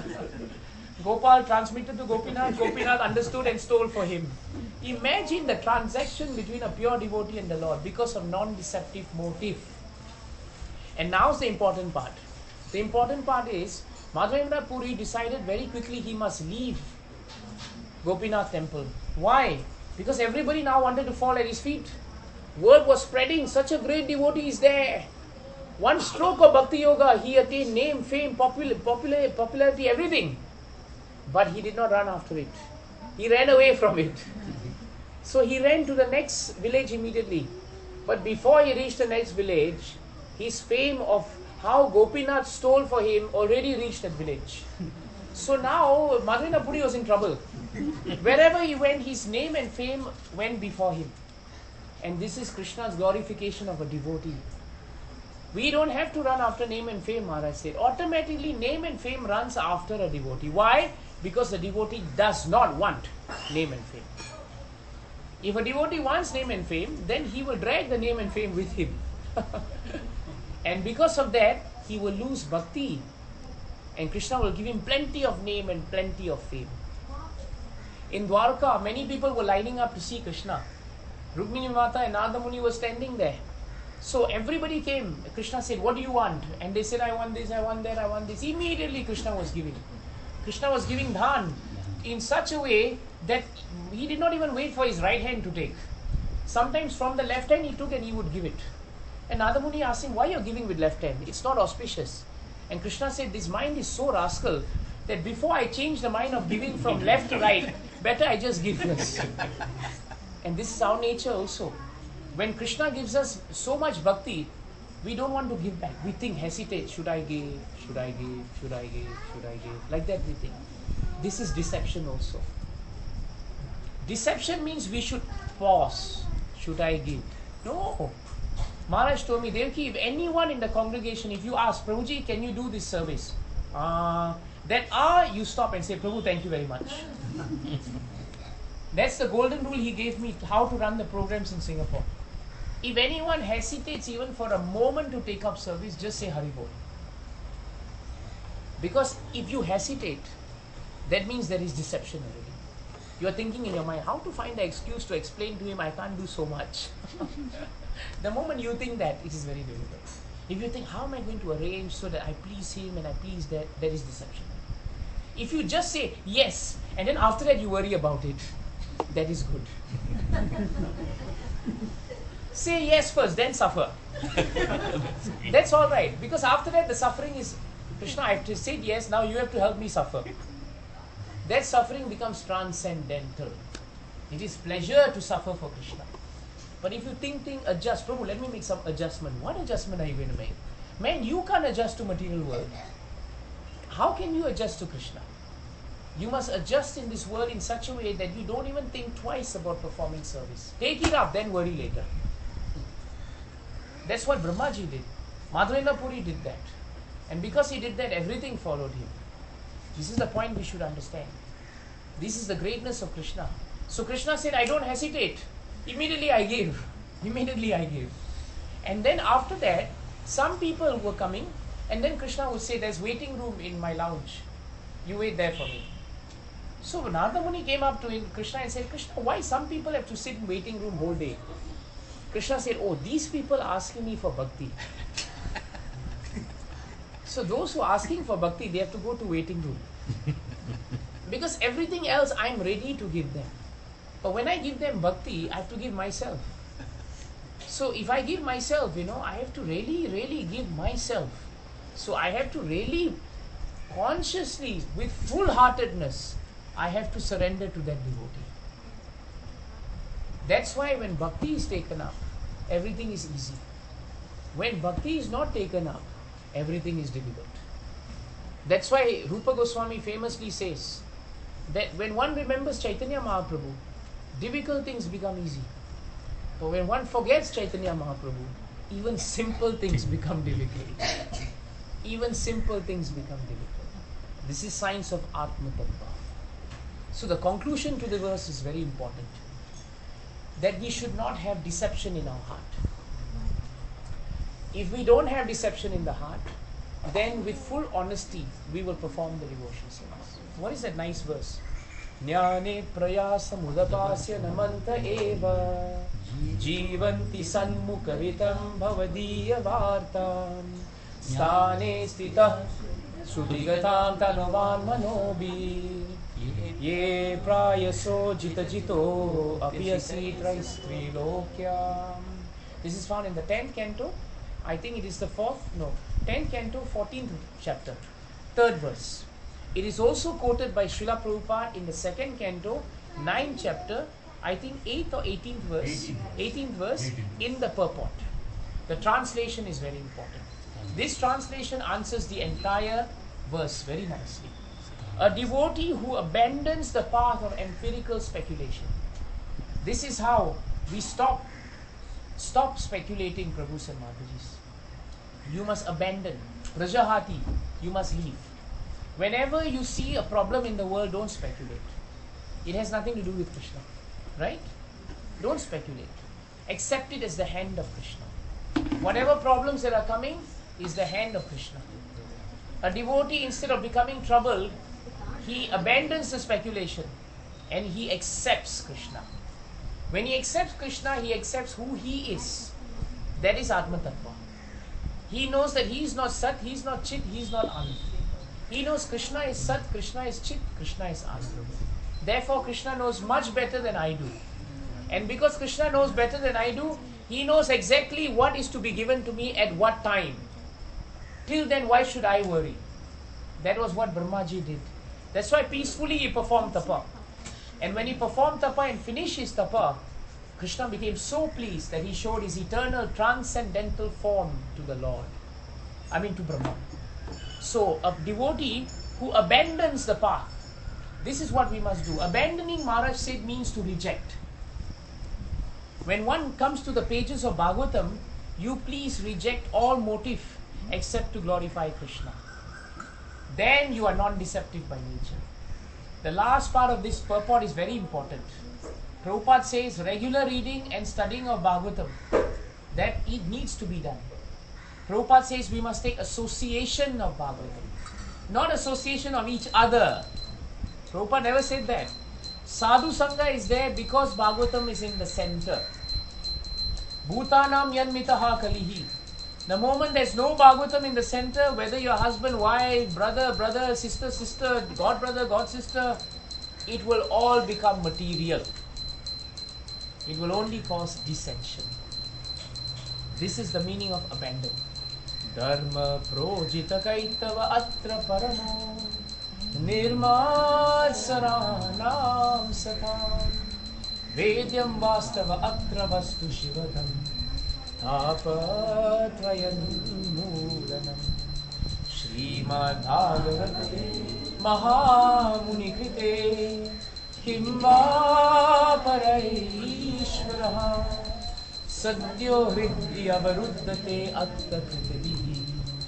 [SPEAKER 1] Gopal transmitted to Gopinath, Gopinath understood and stole for him. Imagine the transaction between a pure devotee and the Lord because of non-deceptive motive. And now's the important part. The important part is, Madhavendra Puri decided very quickly he must leave Gopinath temple. Why? Because everybody now wanted to fall at his feet. Word was spreading, such a great devotee is there. One stroke of Bhakti Yoga, he attained name, fame, popular, popular, popularity, everything. But he did not run after it. He ran away from it. So he ran to the next village immediately. But before he reached the next village, his fame of how Gopinath stole for him already reached that village. So now Madhavendra Puri was in trouble. Wherever he went, his name and fame went before him. And this is Krishna's glorification of a devotee. We don't have to run after name and fame, Maharaj said. Automatically name and fame runs after a devotee. Why? Because the devotee does not want name and fame. If a devotee wants name and fame, then he will drag the name and fame with him. And because of that, he will lose bhakti. And Krishna will give him plenty of name and plenty of fame. In Dwarka, many people were lining up to see Krishna. Rukmini Mata and Narada Muni were standing there. So everybody came. Krishna said, what do you want? And they said, I want this, I want that, I want this. Immediately Krishna was giving. Krishna was giving dhan in such a way that he did not even wait for his right hand to take. Sometimes from the left hand he took and he would give it. And Narada Muni asked him, why are you giving with left hand? It's not auspicious. And Krishna said, this mind is so rascal that before I change the mind of giving from left to right, better I just give first. And this is our nature also. When Krishna gives us so much bhakti, we don't want to give back. We think, hesitate, should I give, should I give, should I give, should I give? Like that we think. This is deception also. Deception means we should pause. Should I give? No. Maharaj told me, Devaki, if anyone in the congregation, if you ask, Prabhuji, can you do this service? Uh, then ah, you stop and say, Prabhu, thank you very much. That's the golden rule he gave me, how to run the programs in Singapore. If anyone hesitates even for a moment to take up service, just say Hari Bol. Because if you hesitate, that means there is deception already. You are thinking in your mind, how to find the excuse to explain to him, I can't do so much. The moment you think that, it is very difficult. If you think, how am I going to arrange so that I please him and I please that, that is deception. If you just say yes, and then after that you worry about it, that is good. Say yes first, then suffer. That's all right. Because after that the suffering is, Krishna, I have to say yes, now you have to help me suffer. That suffering becomes transcendental. It is pleasure to suffer for Krishna. But if you think, think, adjust, Prabhu, let me make some adjustment. What adjustment are you going to make? Man, you can't adjust to material world. How can you adjust to Krishna? You must adjust in this world in such a way that you don't even think twice about performing service. Take it up, then worry later. That's what Brahmaji did. Madhavendra Puri did that. And because he did that, everything followed him. This is the point we should understand. This is the greatness of Krishna. So Krishna said, I don't hesitate. Immediately I gave. Immediately I gave. And then after that, some people were coming, and then Krishna would say, there's waiting room in my lounge. You wait there for me. So Narada Muni came up to him, Krishna, and said, Krishna, why some people have to sit in waiting room whole day? Krishna said, oh, these people are asking me for bhakti. So those who are asking for bhakti, they have to go to waiting room. Because everything else I am ready to give them. But when I give them bhakti, I have to give myself. So if I give myself, you know, I have to really, really give myself. So I have to really consciously, with full-heartedness, I have to surrender to that devotee. That's why when bhakti is taken up, everything is easy. When bhakti is not taken up, everything is difficult. That's why Rupa Goswami famously says that when one remembers Chaitanya Mahaprabhu, difficult things become easy. But when one forgets Chaitanya Mahaprabhu, even simple things become difficult. Even simple things become difficult. This is science of Atma Tattva. So the conclusion to the verse is very important. That we should not have deception in our heart. If we don't have deception in the heart, then with full honesty, we will perform the devotion service. What is that nice verse? Jnane prayasa mudapasya namanta eva jivanti sanmukhavitam bhavadiya vartam sthane stita sutigatam tanuvan manobi ye prayaso jita jito apiyasi trilokyam. This is found in the tenth canto. I think it is the fourth, no, tenth canto, fourteenth chapter, third verse. It is also quoted by Srila Prabhupada in the second canto, ninth chapter, I think eighth or eighteenth verse, eighteenth verse in the purport. The translation is very important. This translation answers the entire verse very nicely. A devotee who abandons the path of empirical speculation. This is how we stop Stop speculating, Prabhus and Madhujis. You must abandon. Prajahati, you must leave. Whenever you see a problem in the world, don't speculate. It has nothing to do with Krishna. Right? Don't speculate. Accept it as the hand of Krishna. Whatever problems that are coming is the hand of Krishna. A devotee, instead of becoming troubled, he abandons the speculation and he accepts Krishna. When he accepts Krishna, he accepts who he is. That is Atma Tattva. He knows that he is not Sat, he is not Chit, he is not Anand. He knows Krishna is Sat, Krishna is Chit, Krishna is Anand. Therefore, Krishna knows much better than I do. And because Krishna knows better than I do, he knows exactly what is to be given to me at what time. Till then, why should I worry? That was what Brahmaji did. That's why peacefully he performed tapa. And when he performed tapa and finished his tapa, Krishna became so pleased that he showed his eternal transcendental form to the Lord. I mean to Brahma. So a devotee who abandons the path, this is what we must do. Abandoning, Maharaj said, means to reject. When one comes to the pages of Bhagavatam, you please reject all motive except to glorify Krishna. Then you are non-deceptive by nature. The last part of this purport is very important. Prabhupada says regular reading and studying of Bhagavatam, that it needs to be done. Prabhupada says we must take association of Bhagavatam, not association of each other. Prabhupada never said that. Sadhu Sangha is there because Bhagavatam is in the center. Bhutanam yanmitaha kalihi. The moment there's no Bhagavatam in the center, whether your husband, wife, brother, brother, sister, sister, god brother, god sister, it will all become material. It will only cause dissension. This is the meaning of abandon. Dharma projita kaitava atra paramo nirmal saranam satam vedyam vastava atra vastu shivadam tapatrayan moolanam Srimad Bhagavate Mahamuni Krite Kimva Paraishvaraha Sadyo Hridhi Avaruddhate Atta Kritivihi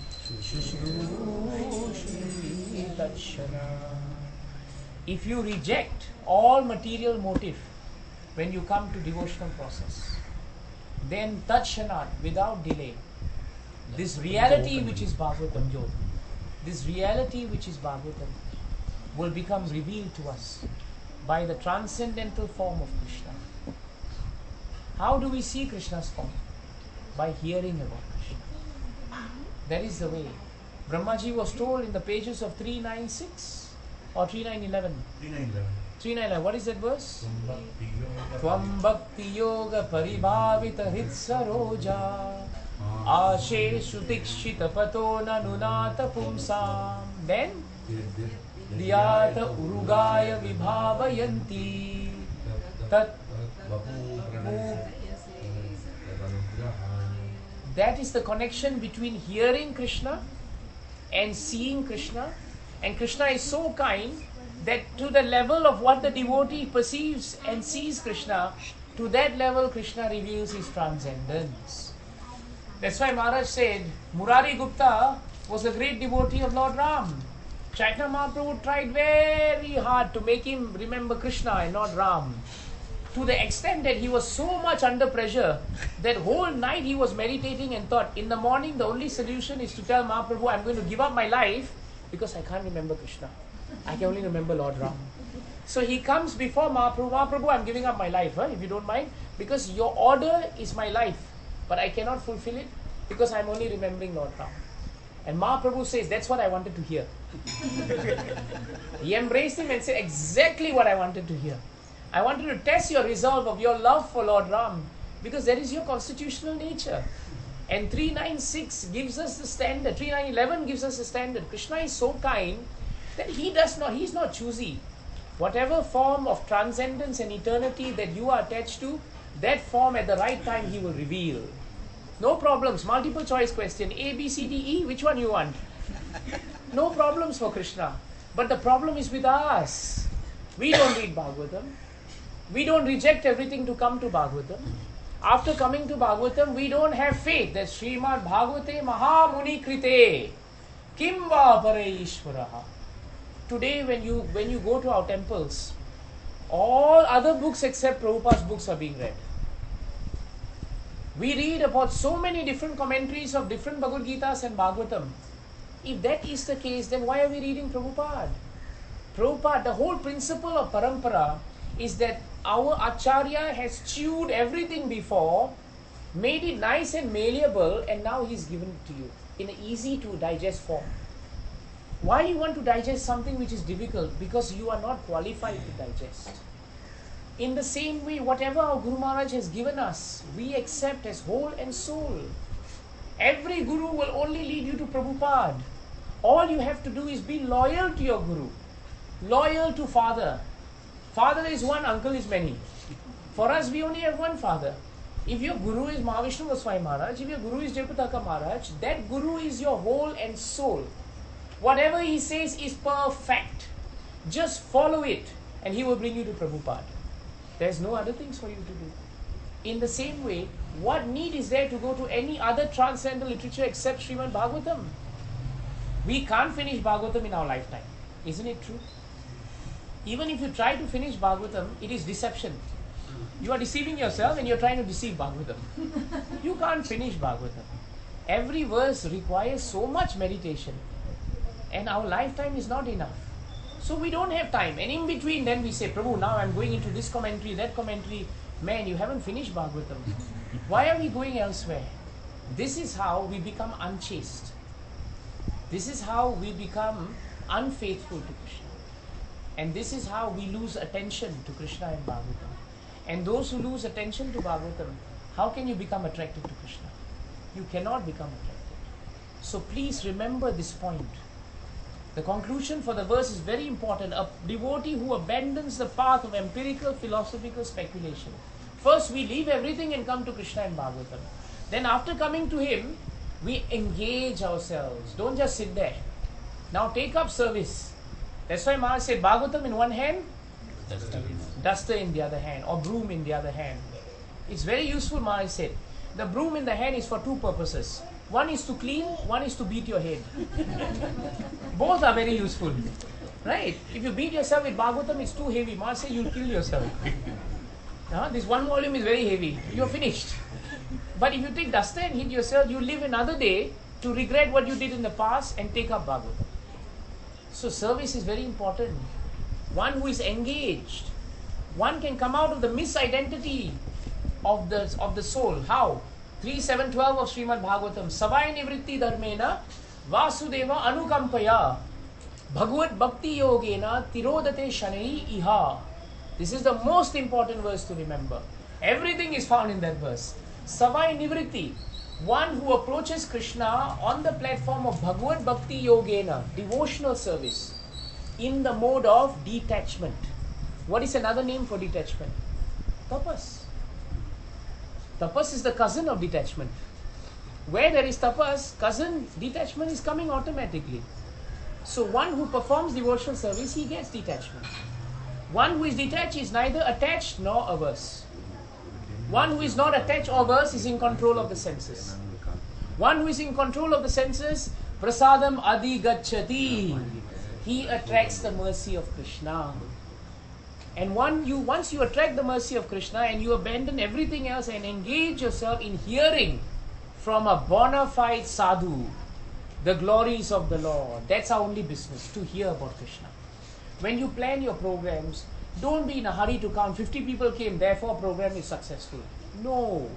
[SPEAKER 1] Shushrushri Tatshana. If you reject all material motive when you come to devotional process, then Tatshanat, without delay, this reality which is Bhagavatam, this reality which is Bhagavatam will become revealed to us by the transcendental form of Krishna. How do we see Krishna's form? By hearing about Krishna. That is the way. Brahmaji was told in the pages of three ninety-six or three nine eleven.
[SPEAKER 4] three nine eleven.
[SPEAKER 1] three nine eleven. What is that verse? Tvam bhakti yoga paribhavita hit saroja Ashe shutikshita pato nanunata pumsam. Then Dhyata urugaya vibhavayanti tat. That is the connection between hearing Krishna and seeing Krishna. And Krishna is so kind that to the level of what the devotee perceives and sees Krishna, to that level Krishna reveals his transcendence. That's why Maharaj said, Murari Gupta was a great devotee of Lord Ram. Chaitanya Mahaprabhu tried very hard to make him remember Krishna and not Ram. To the extent that he was so much under pressure that whole night he was meditating and thought, in the morning the only solution is to tell Mahaprabhu, I'm going to give up my life because I can't remember Krishna. I can only remember Lord Ram. So he comes before Mahaprabhu, Mahaprabhu, I'm giving up my life, huh, if you don't mind, because your order is my life, but I cannot fulfill it because I'm only remembering Lord Ram. And Mahaprabhu says, that's what I wanted to hear. He embraced him and said, exactly what I wanted to hear. I wanted to test your resolve of your love for Lord Ram, because that is your constitutional nature. And three ninety-six gives us the standard, three nine eleven gives us the standard. Krishna is so kind that he does not, he is not choosy. Whatever form of transcendence and eternity that you are attached to, that form at the right time he will reveal. No problems, multiple choice question, A, B, C, D, E, which one you want? No problems for Krishna. But the problem is with us. We don't read Bhagavatam. We don't reject everything to come to Bhagavatam. After coming to Bhagavatam, we don't have faith that Srimad Bhagavate Mahamuni Krite Kim va pare Ishvaraha. Today when you when you go to our temples, all other books except Prabhupada's books are being read. We read about so many different commentaries of different Bhagavad Gitas and Bhagavatam. If that is the case, then why are we reading Prabhupada? Prabhupada, the whole principle of Parampara is that our Acharya has chewed everything before, made it nice and malleable, and now he's given it to you in an easy to digest form. Why you want to digest something which is difficult? Because you are not qualified to digest. In the same way, whatever our Guru Maharaj has given us, we accept as whole and soul. Every Guru will only lead you to Prabhupada. All you have to do is be loyal to your Guru, loyal to Father. Father is one, uncle is many. For us, we only have one Father. If your Guru is Mahavishnu Goswami Maharaj, if your Guru is Jayapataka Maharaj, that Guru is your whole and soul. Whatever he says is perfect. Just follow it and he will bring you to Prabhupada. There's no other things for you to do. In the same way, what need is there to go to any other transcendental literature except Srimad Bhagavatam? We can't finish Bhagavatam in our lifetime. Isn't it true? Even if you try to finish Bhagavatam, it is deception. You are deceiving yourself and you're trying to deceive Bhagavatam. You can't finish Bhagavatam. Every verse requires so much meditation. And our lifetime is not enough. So we don't have time. And in between then we say, Prabhu, now I'm going into this commentary, that commentary. Man, you haven't finished Bhagavatam. Why are we going elsewhere? This is how we become unchaste. This is how we become unfaithful to Krishna. And this is how we lose attention to Krishna and Bhagavatam. And those who lose attention to Bhagavatam, how can you become attracted to Krishna? You cannot become attracted. So please remember this point. The conclusion for the verse is very important. A devotee who abandons the path of empirical philosophical speculation. First we leave everything and come to Krishna and Bhagavatam. Then after coming to him, we engage ourselves. Don't just sit there. Now take up service. That's why Maharaj said Bhagavatam in one hand, duster in the other hand, or broom in the other hand. It's very useful, Maharaj said. The broom in the hand is for two purposes. One is to clean, one is to beat your head. Both are very useful. Right? If you beat yourself with Bhagavatam, it's too heavy. Maharaj said you'll kill yourself. Uh, this one volume is very heavy. You're finished. But if you take duster and hit yourself, you live another day to regret what you did in the past and take up Bhagavatam. So service is very important. One who is engaged. One can come out of the misidentity of the, of the soul. How? three seven twelve of Srimad Bhagavatam. Savai nivritti dharmena vasudeva anukampaya bhagavad bhakti yogena tirodate shanai iha. This is the most important verse to remember. Everything is found in that verse. Savai nivritti. One who approaches Krishna on the platform of Bhagavad Bhakti Yogena, devotional service. in the mode of detachment. What is another name for detachment? Tapas. Tapas is the cousin of detachment. Where there is tapas, cousin, detachment is coming automatically. So one who performs devotional service, he gets detachment. One who is detached is neither attached nor averse. One who is not attached or averse is in control of the senses. One who is in control of the senses, prasadam adhigacchati. He attracts the mercy of Krishna. And one you once you attract the mercy of Krishna and you abandon everything else and engage yourself in hearing from a bona fide sadhu the glories of the Lord. That's our only business, to hear about Krishna. When you plan your programs, don't be in a hurry to count fifty people came, therefore program is successful. No.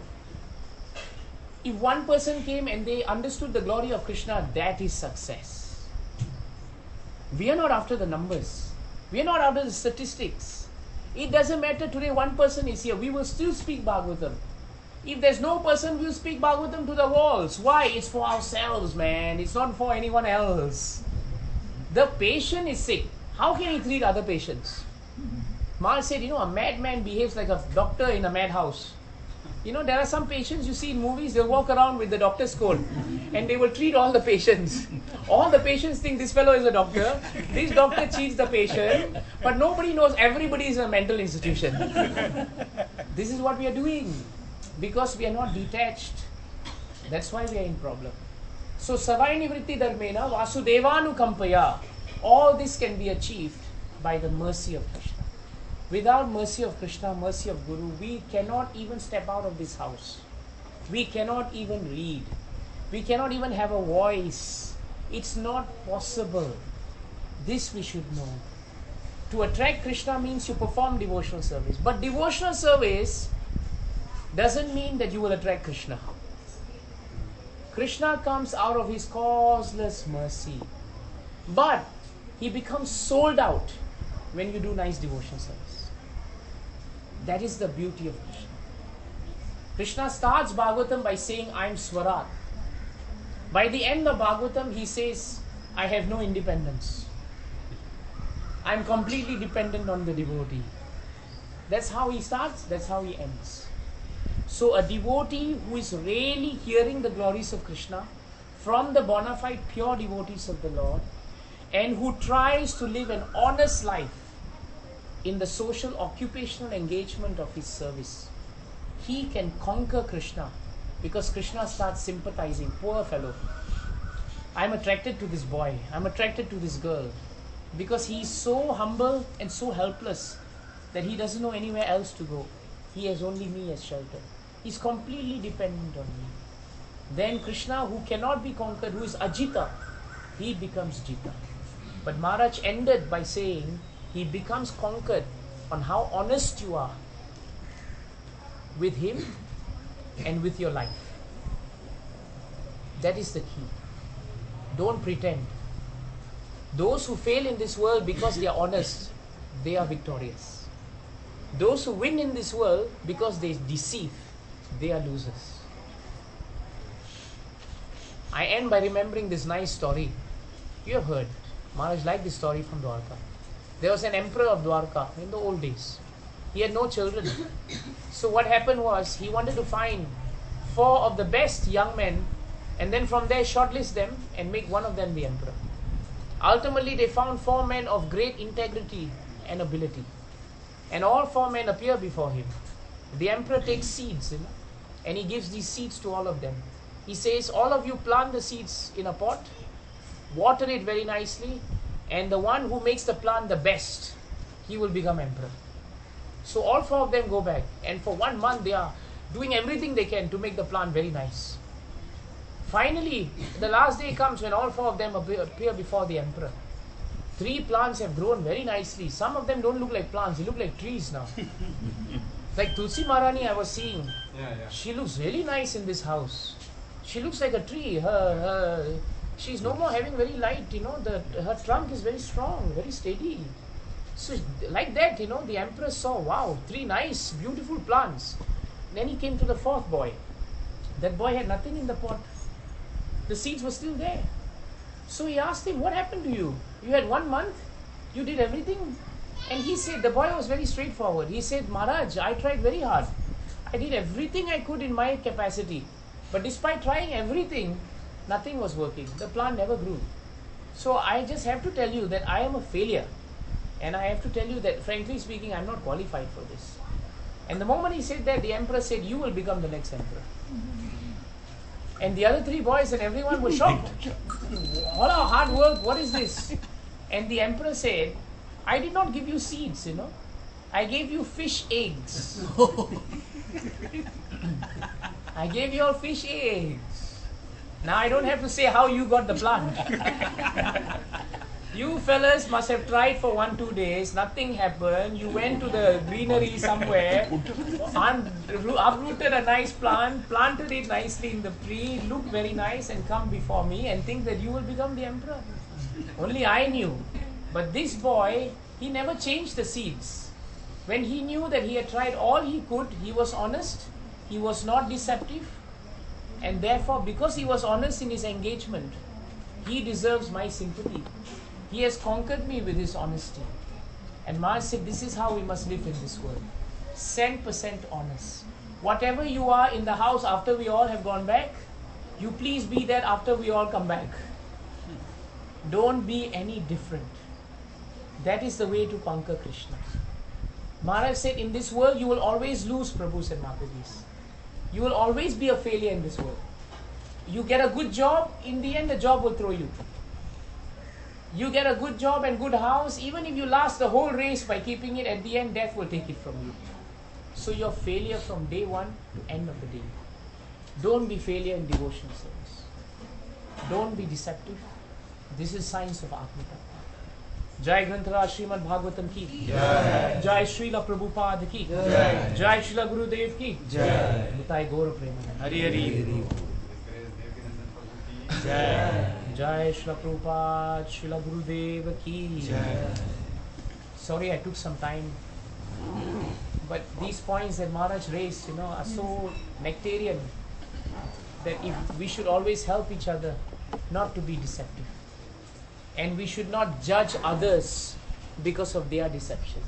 [SPEAKER 1] If one person came and they understood the glory of Krishna, that is success. We are not after the numbers. We are not after the statistics. It doesn't matter today one person is here. We will still speak Bhagavatam. If there's no person, we'll speak Bhagavatam to the walls. Why? It's for ourselves, man. It's not for anyone else. The patient is sick. How can he treat other patients? Maharaj said, you know, a madman behaves like a doctor in a madhouse. You know, there are some patients you see in movies, they'll walk around with the doctor's coat and they will treat all the patients. All the patients think this fellow is a doctor. This doctor cheats the patient, but nobody knows everybody is in a mental institution. This is what we are doing because we are not detached. That's why we are in problem. So, Savai Nivritti Dharmena Vasudevanu Kampaya. All this can be achieved by the mercy of Krishna. Without mercy of Krishna, mercy of Guru, we cannot even step out of this house. We cannot even read. We cannot even have a voice. It's not possible. This we should know. To attract Krishna means you perform devotional service. But devotional service doesn't mean that you will attract Krishna. Krishna comes out of his causeless mercy. But he becomes sold out when you do nice devotional service. That is the beauty of Krishna. Krishna starts Bhagavatam by saying, I am Swarat. By the end of Bhagavatam, he says, I have no independence. I am completely dependent on the devotee. That's how he starts, that's how he ends. So a devotee who is really hearing the glories of Krishna from the bona fide pure devotees of the Lord and who tries to live an honest life in the social occupational engagement of his service, he can conquer Krishna because Krishna starts sympathizing. Poor fellow. I'm attracted to this boy. I'm attracted to this girl because he is so humble and so helpless that he doesn't know anywhere else to go. He has only me as shelter. He's completely dependent on me. Then Krishna, who cannot be conquered, who is Ajita, he becomes Jita. But Maharaj ended by saying, he becomes conquered on how honest you are with him and with your life. That is the key. Don't pretend. Those who fail in this world because they are honest, they are victorious. Those who win in this world because they deceive, they are losers. I end by remembering this nice story. You have heard. Maharaj liked this story from Dwarka. There was an emperor of Dwarka in the old days. He had no children. So what happened was, he wanted to find four of the best young men and then from there shortlist them and make one of them the emperor. Ultimately they found four men of great integrity and ability. And all four men appear before him. The emperor takes seeds, you know, and he gives these seeds to all of them. He says, all of you plant the seeds in a pot, water it very nicely, and the one who makes the plant the best, he will become emperor. So all four of them go back, and for one month they are doing everything they can to make the plant very nice. Finally, the last day comes when all four of them appear before the emperor. Three plants have grown very nicely. Some of them don't look like plants, they look like trees now. Like Tulsi Maharani I was seeing.
[SPEAKER 4] Yeah, yeah.
[SPEAKER 1] She looks really nice in this house. She looks like a tree. Her, her she's no more having very light, you know, the, her trunk is very strong, very steady. So like that, you know, the emperor saw, wow, three nice, beautiful plants. Then he came to the fourth boy. That boy had nothing in the pot. The seeds were still there. So he asked him, what happened to you? You had one month You did everything? And he said, the boy was very straightforward. He said, Maharaj, I tried very hard. I did everything I could in my capacity. But despite trying everything, nothing was working. The plant never grew. So I just have to tell you that I am a failure. And I have to tell you that, frankly speaking, I'm not qualified for this. And the moment he said that, the emperor said, you will become the next emperor. And the other three boys and everyone were shocked. All our hard work, what is this? And the emperor said, I did not give you seeds, you know. I gave you fish eggs. I gave you all fish eggs. Now I don't have to say how you got the plant. You fellas must have tried for one, two days, nothing happened. You went to the greenery somewhere, un- uprooted a nice plant, planted it nicely in the tree, looked very nice, and come before me and think that you will become the emperor. Only I knew. But this boy, he never changed the seeds. When he knew that he had tried all he could, he was honest, he was not deceptive, and therefore, because he was honest in his engagement, he deserves my sympathy. He has conquered me with his honesty. And Maharaj said, this is how we must live in this world. one hundred percent honest. Whatever you are in the house after we all have gone back, you please be that after we all come back. Don't be any different. That is the way to conquer Krishna. Maharaj said, in this world you will always lose, Prabhus and Mataji's. You will always be a failure in this world. You get a good job, in the end the job will throw you. You get a good job and good house, even if you last the whole race by keeping it, at the end death will take it from you. So you're failure from day one to end of the day. Don't be failure in devotional service. Don't be deceptive. This is science of Atmita. Jai Granthara Srimad Bhagavatam ki Jai. Jai Srila Prabhupada ki Jai. Jai Srila Gurudev ki Jai. Nitai Gaura Premanand. Hari Hari. Jai. Jai Srila Prabhupada, Srila Gurudev ki Jai. Sorry I took some time. But these points that Maharaj raised, you know, are so nectarian that if we should always help each other not to be deceptive. And we should not judge others because of their deception.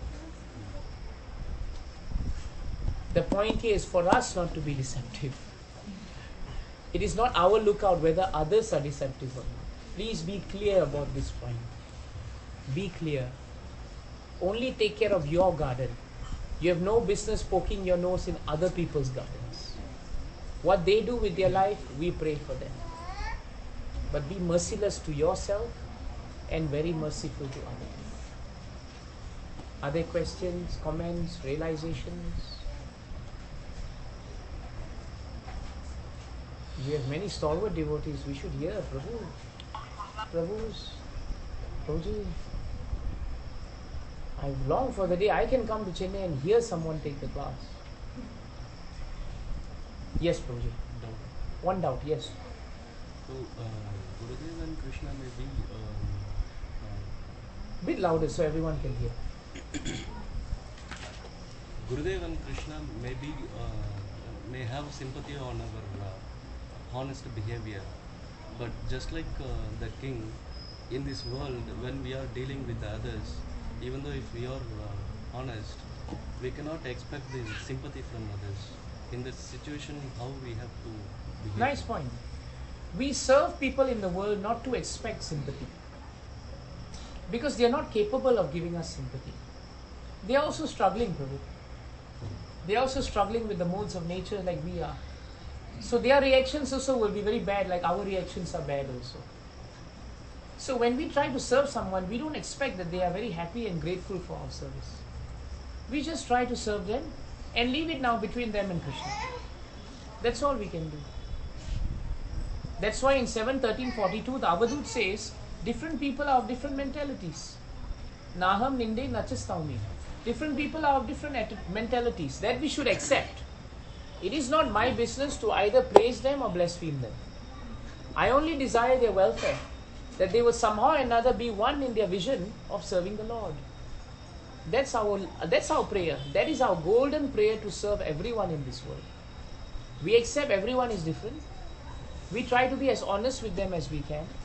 [SPEAKER 1] The point here is for us not to be deceptive. It is not our lookout whether others are deceptive or not. Please be clear about this point. Be clear. Only take care of your garden. You have no business poking your nose in other people's gardens. What they do with their life, we pray for them. But be merciless to yourself and very merciful to others. Are there questions, comments, realizations? We have many stalwart devotees. We should hear Prabhu. Prabhus, Prabhuji. I long for the day I can come to Chennai and hear someone take the class. Yes, Prabhuji.
[SPEAKER 2] Doubt.
[SPEAKER 1] One doubt, yes.
[SPEAKER 2] So, uh, Gurudev and Krishna may be um, uh,
[SPEAKER 1] Bit louder so everyone can hear.
[SPEAKER 2] Gurudev and Krishna may be uh, may have sympathy on our uh, honest behavior, but just like uh, the king, in this world, when we are dealing with others, even though if we are uh, honest, we cannot expect the sympathy from others. In this situation, how we have to behave.
[SPEAKER 1] Nice point. We serve people in the world not to expect sympathy, because they are not capable of giving us sympathy. They are also struggling, Prabhu. They are also struggling with the modes of nature like we are. So their reactions also will be very bad, like our reactions are bad also. So when we try to serve someone, we don't expect that they are very happy and grateful for our service. We just try to serve them and leave it now between them and Krishna. That's all we can do. That's why in seven thirteen forty-two the Avadut says, different people are of different mentalities. Naham ninde nachastaumi. Different people are of different at- mentalities. That we should accept. It is not my business to either praise them or blaspheme them. I only desire their welfare, that they will somehow or another be one in their vision of serving the Lord. That's our, that's our prayer. That is our golden prayer to serve everyone in this world. We accept everyone is different. We try to be as honest with them as we can.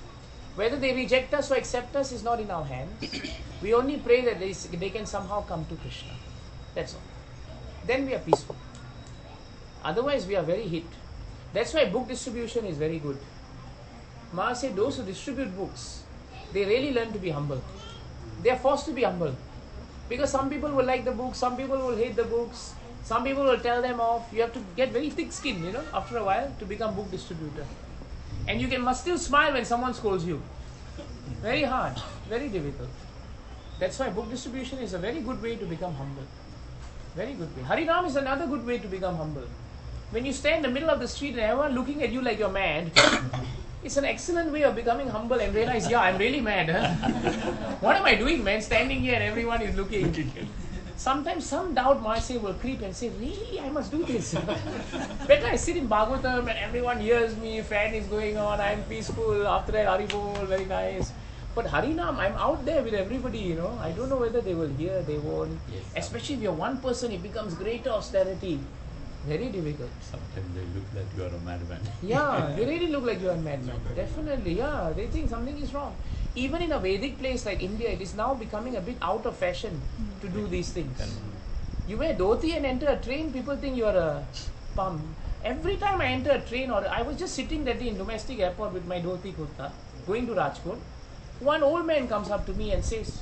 [SPEAKER 1] Whether they reject us or accept us is not in our hands. We only pray that they, they can somehow come to Krishna. That's all. Then we are peaceful. Otherwise, we are very hit. That's why book distribution is very good. Ma said those who distribute books, they really learn to be humble. They are forced to be humble. Because some people will like the books, some people will hate the books, some people will tell them off. You have to get very thick skin, you know, after a while to become book distributor. And you can must still smile when someone scolds you. Very hard, very difficult. That's why book distribution is a very good way to become humble. Very good way. Harinam is another good way to become humble. When you stand in the middle of the street and everyone looking at you like you're mad, it's an excellent way of becoming humble and realize, yeah, I'm really mad. Huh? What am I doing, man? Standing here and everyone is looking. Sometimes some doubt Marse will creep and say, really, I must do this. Better I sit in Bhagavatam and everyone hears me, fan is going on, I'm peaceful, after that Haribol, very nice. But Harinam, I'm out there with everybody, you know. I don't know whether they will hear, they won't.
[SPEAKER 6] Yes.
[SPEAKER 1] Especially if you're one person, it becomes greater austerity. Very difficult.
[SPEAKER 6] Sometimes they look like you are a madman.
[SPEAKER 1] Yeah, they really look like you are a madman. Definitely, yeah. They think something is wrong. Even in a Vedic place like India, it is now becoming a bit out of fashion to do these things. You wear dhoti and enter a train, people think you are a pump. Every time I enter a train, or I was just sitting that day in domestic airport with my dhoti kurta, going to Rajkot, one old man comes up to me and says,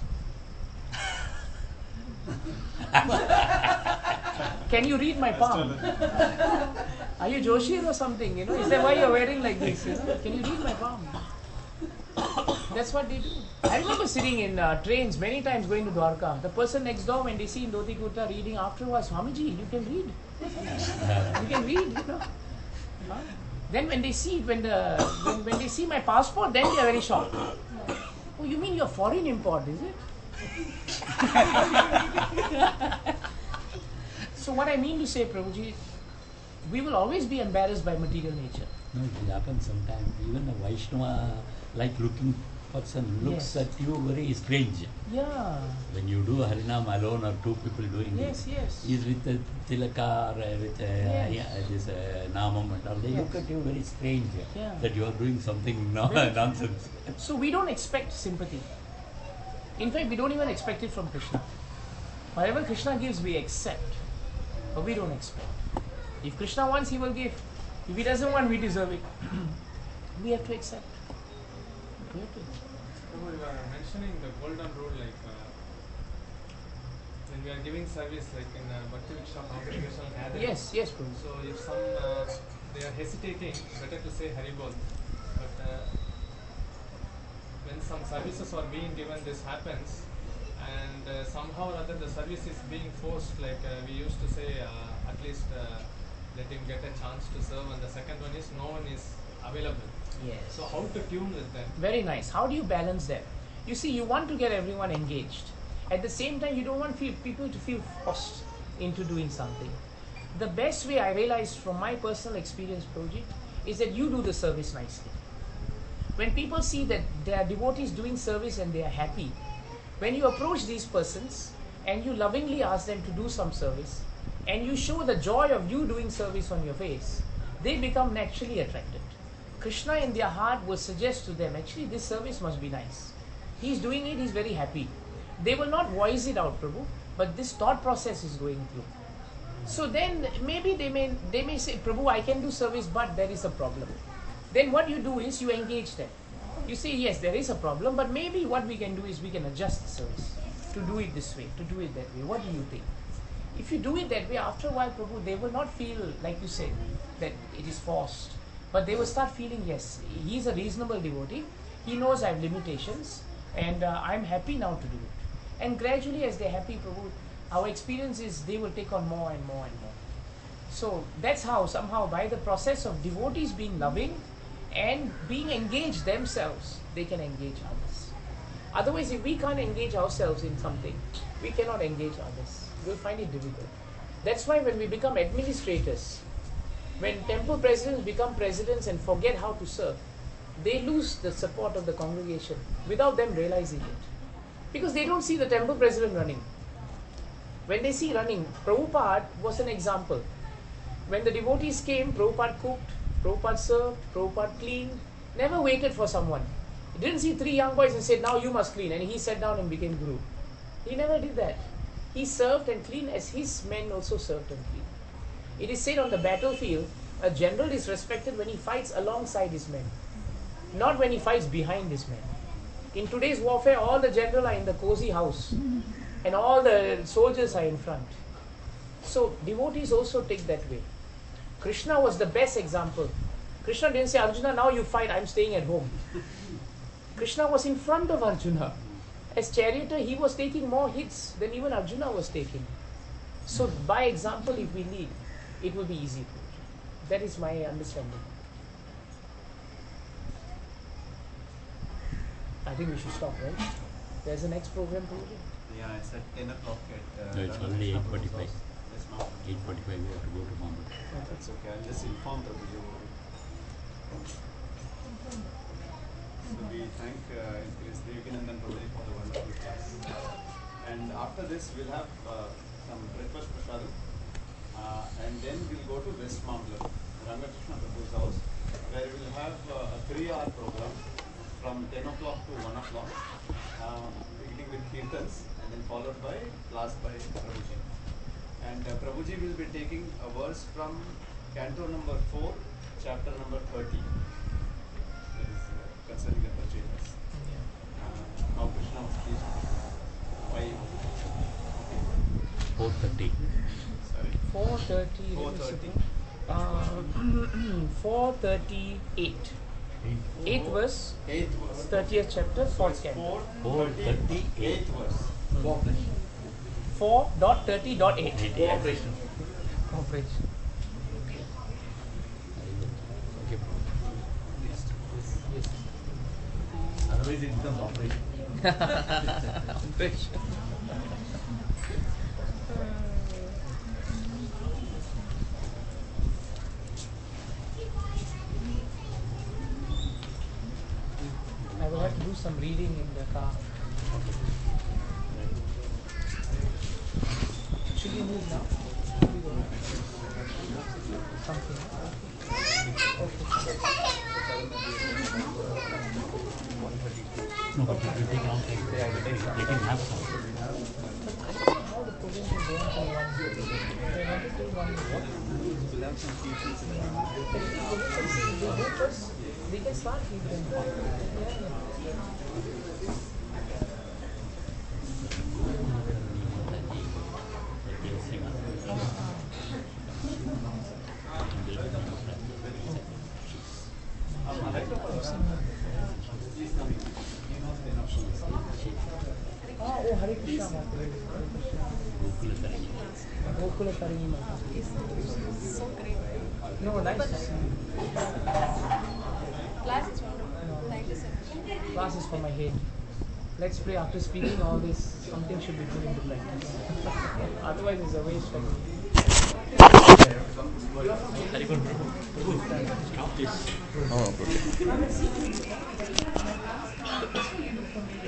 [SPEAKER 1] can you read my palm? Are you Joshi or something? You know, is that why you're wearing like this? You know? Can you read my palm? That's what they do. I remember sitting in uh, trains many times going to Dwarka. The person next door, when they see in Dhoti Kurta reading afterwards, Swamiji, you can read. You can read, you know. Huh? Then when they see when the when, when they see my passport, then they are very shocked. Oh, you mean you're foreign import, is it? So what I mean to say, Prabhuji, we will always be embarrassed by material nature.
[SPEAKER 6] No, it happens sometimes. Even a Vaishnava like looking person looks
[SPEAKER 1] Yes.
[SPEAKER 6] at you very strange.
[SPEAKER 1] Yeah.
[SPEAKER 6] When you do Harinam alone or two people doing
[SPEAKER 1] Yes,
[SPEAKER 6] it,
[SPEAKER 1] yes.
[SPEAKER 6] is with the tilaka or uh, with uh,
[SPEAKER 1] Yes.
[SPEAKER 6] yeah, this uh, namam and all. They
[SPEAKER 1] Yes.
[SPEAKER 6] look at you very strange
[SPEAKER 1] Yeah.
[SPEAKER 6] that you are doing something no-
[SPEAKER 1] Very-
[SPEAKER 6] nonsense.
[SPEAKER 1] So we don't expect sympathy. In fact, we don't even expect it from Krishna. Whatever Krishna gives, we accept. But we don't expect. If Krishna wants, he will give. If he doesn't want, we deserve it. We have to accept. We have to accept.
[SPEAKER 7] Prabhu, you are mentioning the golden rule, like uh, when we are giving service, like in uh, Bhakti Viksha congregational gathering.
[SPEAKER 1] Yes, yes, Prabhu.
[SPEAKER 7] So if some uh, they are hesitating, better to say Haribol. But uh, when some services are being given, this happens, and uh, somehow or other the service is being forced. Like uh, we used to say, uh, at least uh, let him get a chance to serve, and the second one is no one is available.
[SPEAKER 1] Yes.
[SPEAKER 7] So how to tune with them?
[SPEAKER 1] Very nice. How do you balance that? You see, you want to get everyone engaged. At the same time, you don't want fe- people to feel forced into doing something. The best way I realized from my personal experience, Project, is that you do the service nicely. When people see that their devotees doing service and they are happy, when you approach these persons and you lovingly ask them to do some service, and you show the joy of you doing service on your face, they become naturally attracted. Krishna in their heart will suggest to them, actually this service must be nice. He's doing it, he's very happy. They will not voice it out, Prabhu, but this thought process is going through. So then maybe they may they may say, Prabhu, I can do service, but there is a problem. Then what you do is you engage them. You say, yes, there is a problem, but maybe what we can do is we can adjust the service to do it this way, to do it that way. What do you think? If you do it that way, after a while, Prabhu, they will not feel, like you said, that it is forced. But they will start feeling, yes, he is a reasonable devotee. He knows I have limitations, and uh, I'm happy now to do it. And gradually, as they're happy, Prabhu, our experience is they will take on more and more and more. So that's how, somehow, by the process of devotees being loving and being engaged themselves, they can engage others. Otherwise, if we can't engage ourselves in something, we cannot engage others. We'll find it difficult. That's why when we become administrators, when temple presidents become presidents and forget how to serve, they lose the support of the congregation without them realizing it. Because they don't see the temple president running. When they see running, Prabhupada was an example. When the devotees came, Prabhupada cooked, Prabhupada served, Prabhupada cleaned, never waited for someone. He didn't see three young boys and said, now you must clean, and he sat down and became Guru. He never did that. He served and cleaned as his men also served and cleaned. It is said on the battlefield, a general is respected when he fights alongside his men, not when he fights behind his men. In today's warfare, all the generals are in the cozy house and all the soldiers are in front. So devotees also take that way. Krishna was the best example. Krishna didn't say, Arjuna, now you fight, I'm staying at home. Krishna was in front of Arjuna. As charioteer, he was taking more hits than even Arjuna was taking. So by example, if we lead, it will be easy. That is my understanding. I think we should stop, right? There's a next program, Prabhuji?
[SPEAKER 8] Yeah, it's at ten o'clock at... Uh,
[SPEAKER 6] No, it's already eight forty-five.
[SPEAKER 8] Yes, ma'am.
[SPEAKER 6] eight forty-five we have to go to Mumbai.
[SPEAKER 8] That's okay. I'll just inform Prabhuji. So we thank uh, Chris Devakinandan Prabhuji for the wonderful class. And after this, we'll have uh, some breakfast prasadam. Uh, and then we'll go to West Mamblam, Ramakrishna Prabhu's house, where we'll have uh, a three-hour program from ten o'clock to one o'clock, um, beginning with Kirtans and then followed by class by Prabhuji. And uh, Prabhuji will be taking a verse from Canto number four, chapter number thirty. That is uh, concerning the purchasers. Uh, now Krishna was pleased. Why?
[SPEAKER 6] four thirty.
[SPEAKER 8] Sorry.
[SPEAKER 1] four thirty.
[SPEAKER 8] four thirty.
[SPEAKER 1] Uh, four thirty-eight. Eighth verse,
[SPEAKER 8] Eighth verse.
[SPEAKER 1] thirtieth chapter, fourth canto.
[SPEAKER 8] four
[SPEAKER 6] thirty-eight.
[SPEAKER 8] Eighth verse.
[SPEAKER 1] four dot thirty dot eight.
[SPEAKER 6] Cooperation.
[SPEAKER 1] Cooperation.
[SPEAKER 6] Okay.
[SPEAKER 4] Otherwise it becomes operation.
[SPEAKER 1] Cooperation. I will have to do some reading in the car. Should we move now? Should we go? Something.
[SPEAKER 6] No, but it will take long time. They can have some.
[SPEAKER 1] All the programs are going for one day. They want to take one day.
[SPEAKER 8] We'll have some teachings in
[SPEAKER 1] Can we go to the group first? We can start reading. Yeah, yeah. Ah, oh, Hare Krishna Mata. Gokula Tarini Mata.
[SPEAKER 9] So great.
[SPEAKER 1] No, nice to see you.
[SPEAKER 9] Class is wonderful. Thank you so much.
[SPEAKER 1] Class is for my head. Let's pray after speaking all this, something should be put into practice. Otherwise, it's a waste of me.
[SPEAKER 6] Very good. Stop this.
[SPEAKER 10] Oh, okay.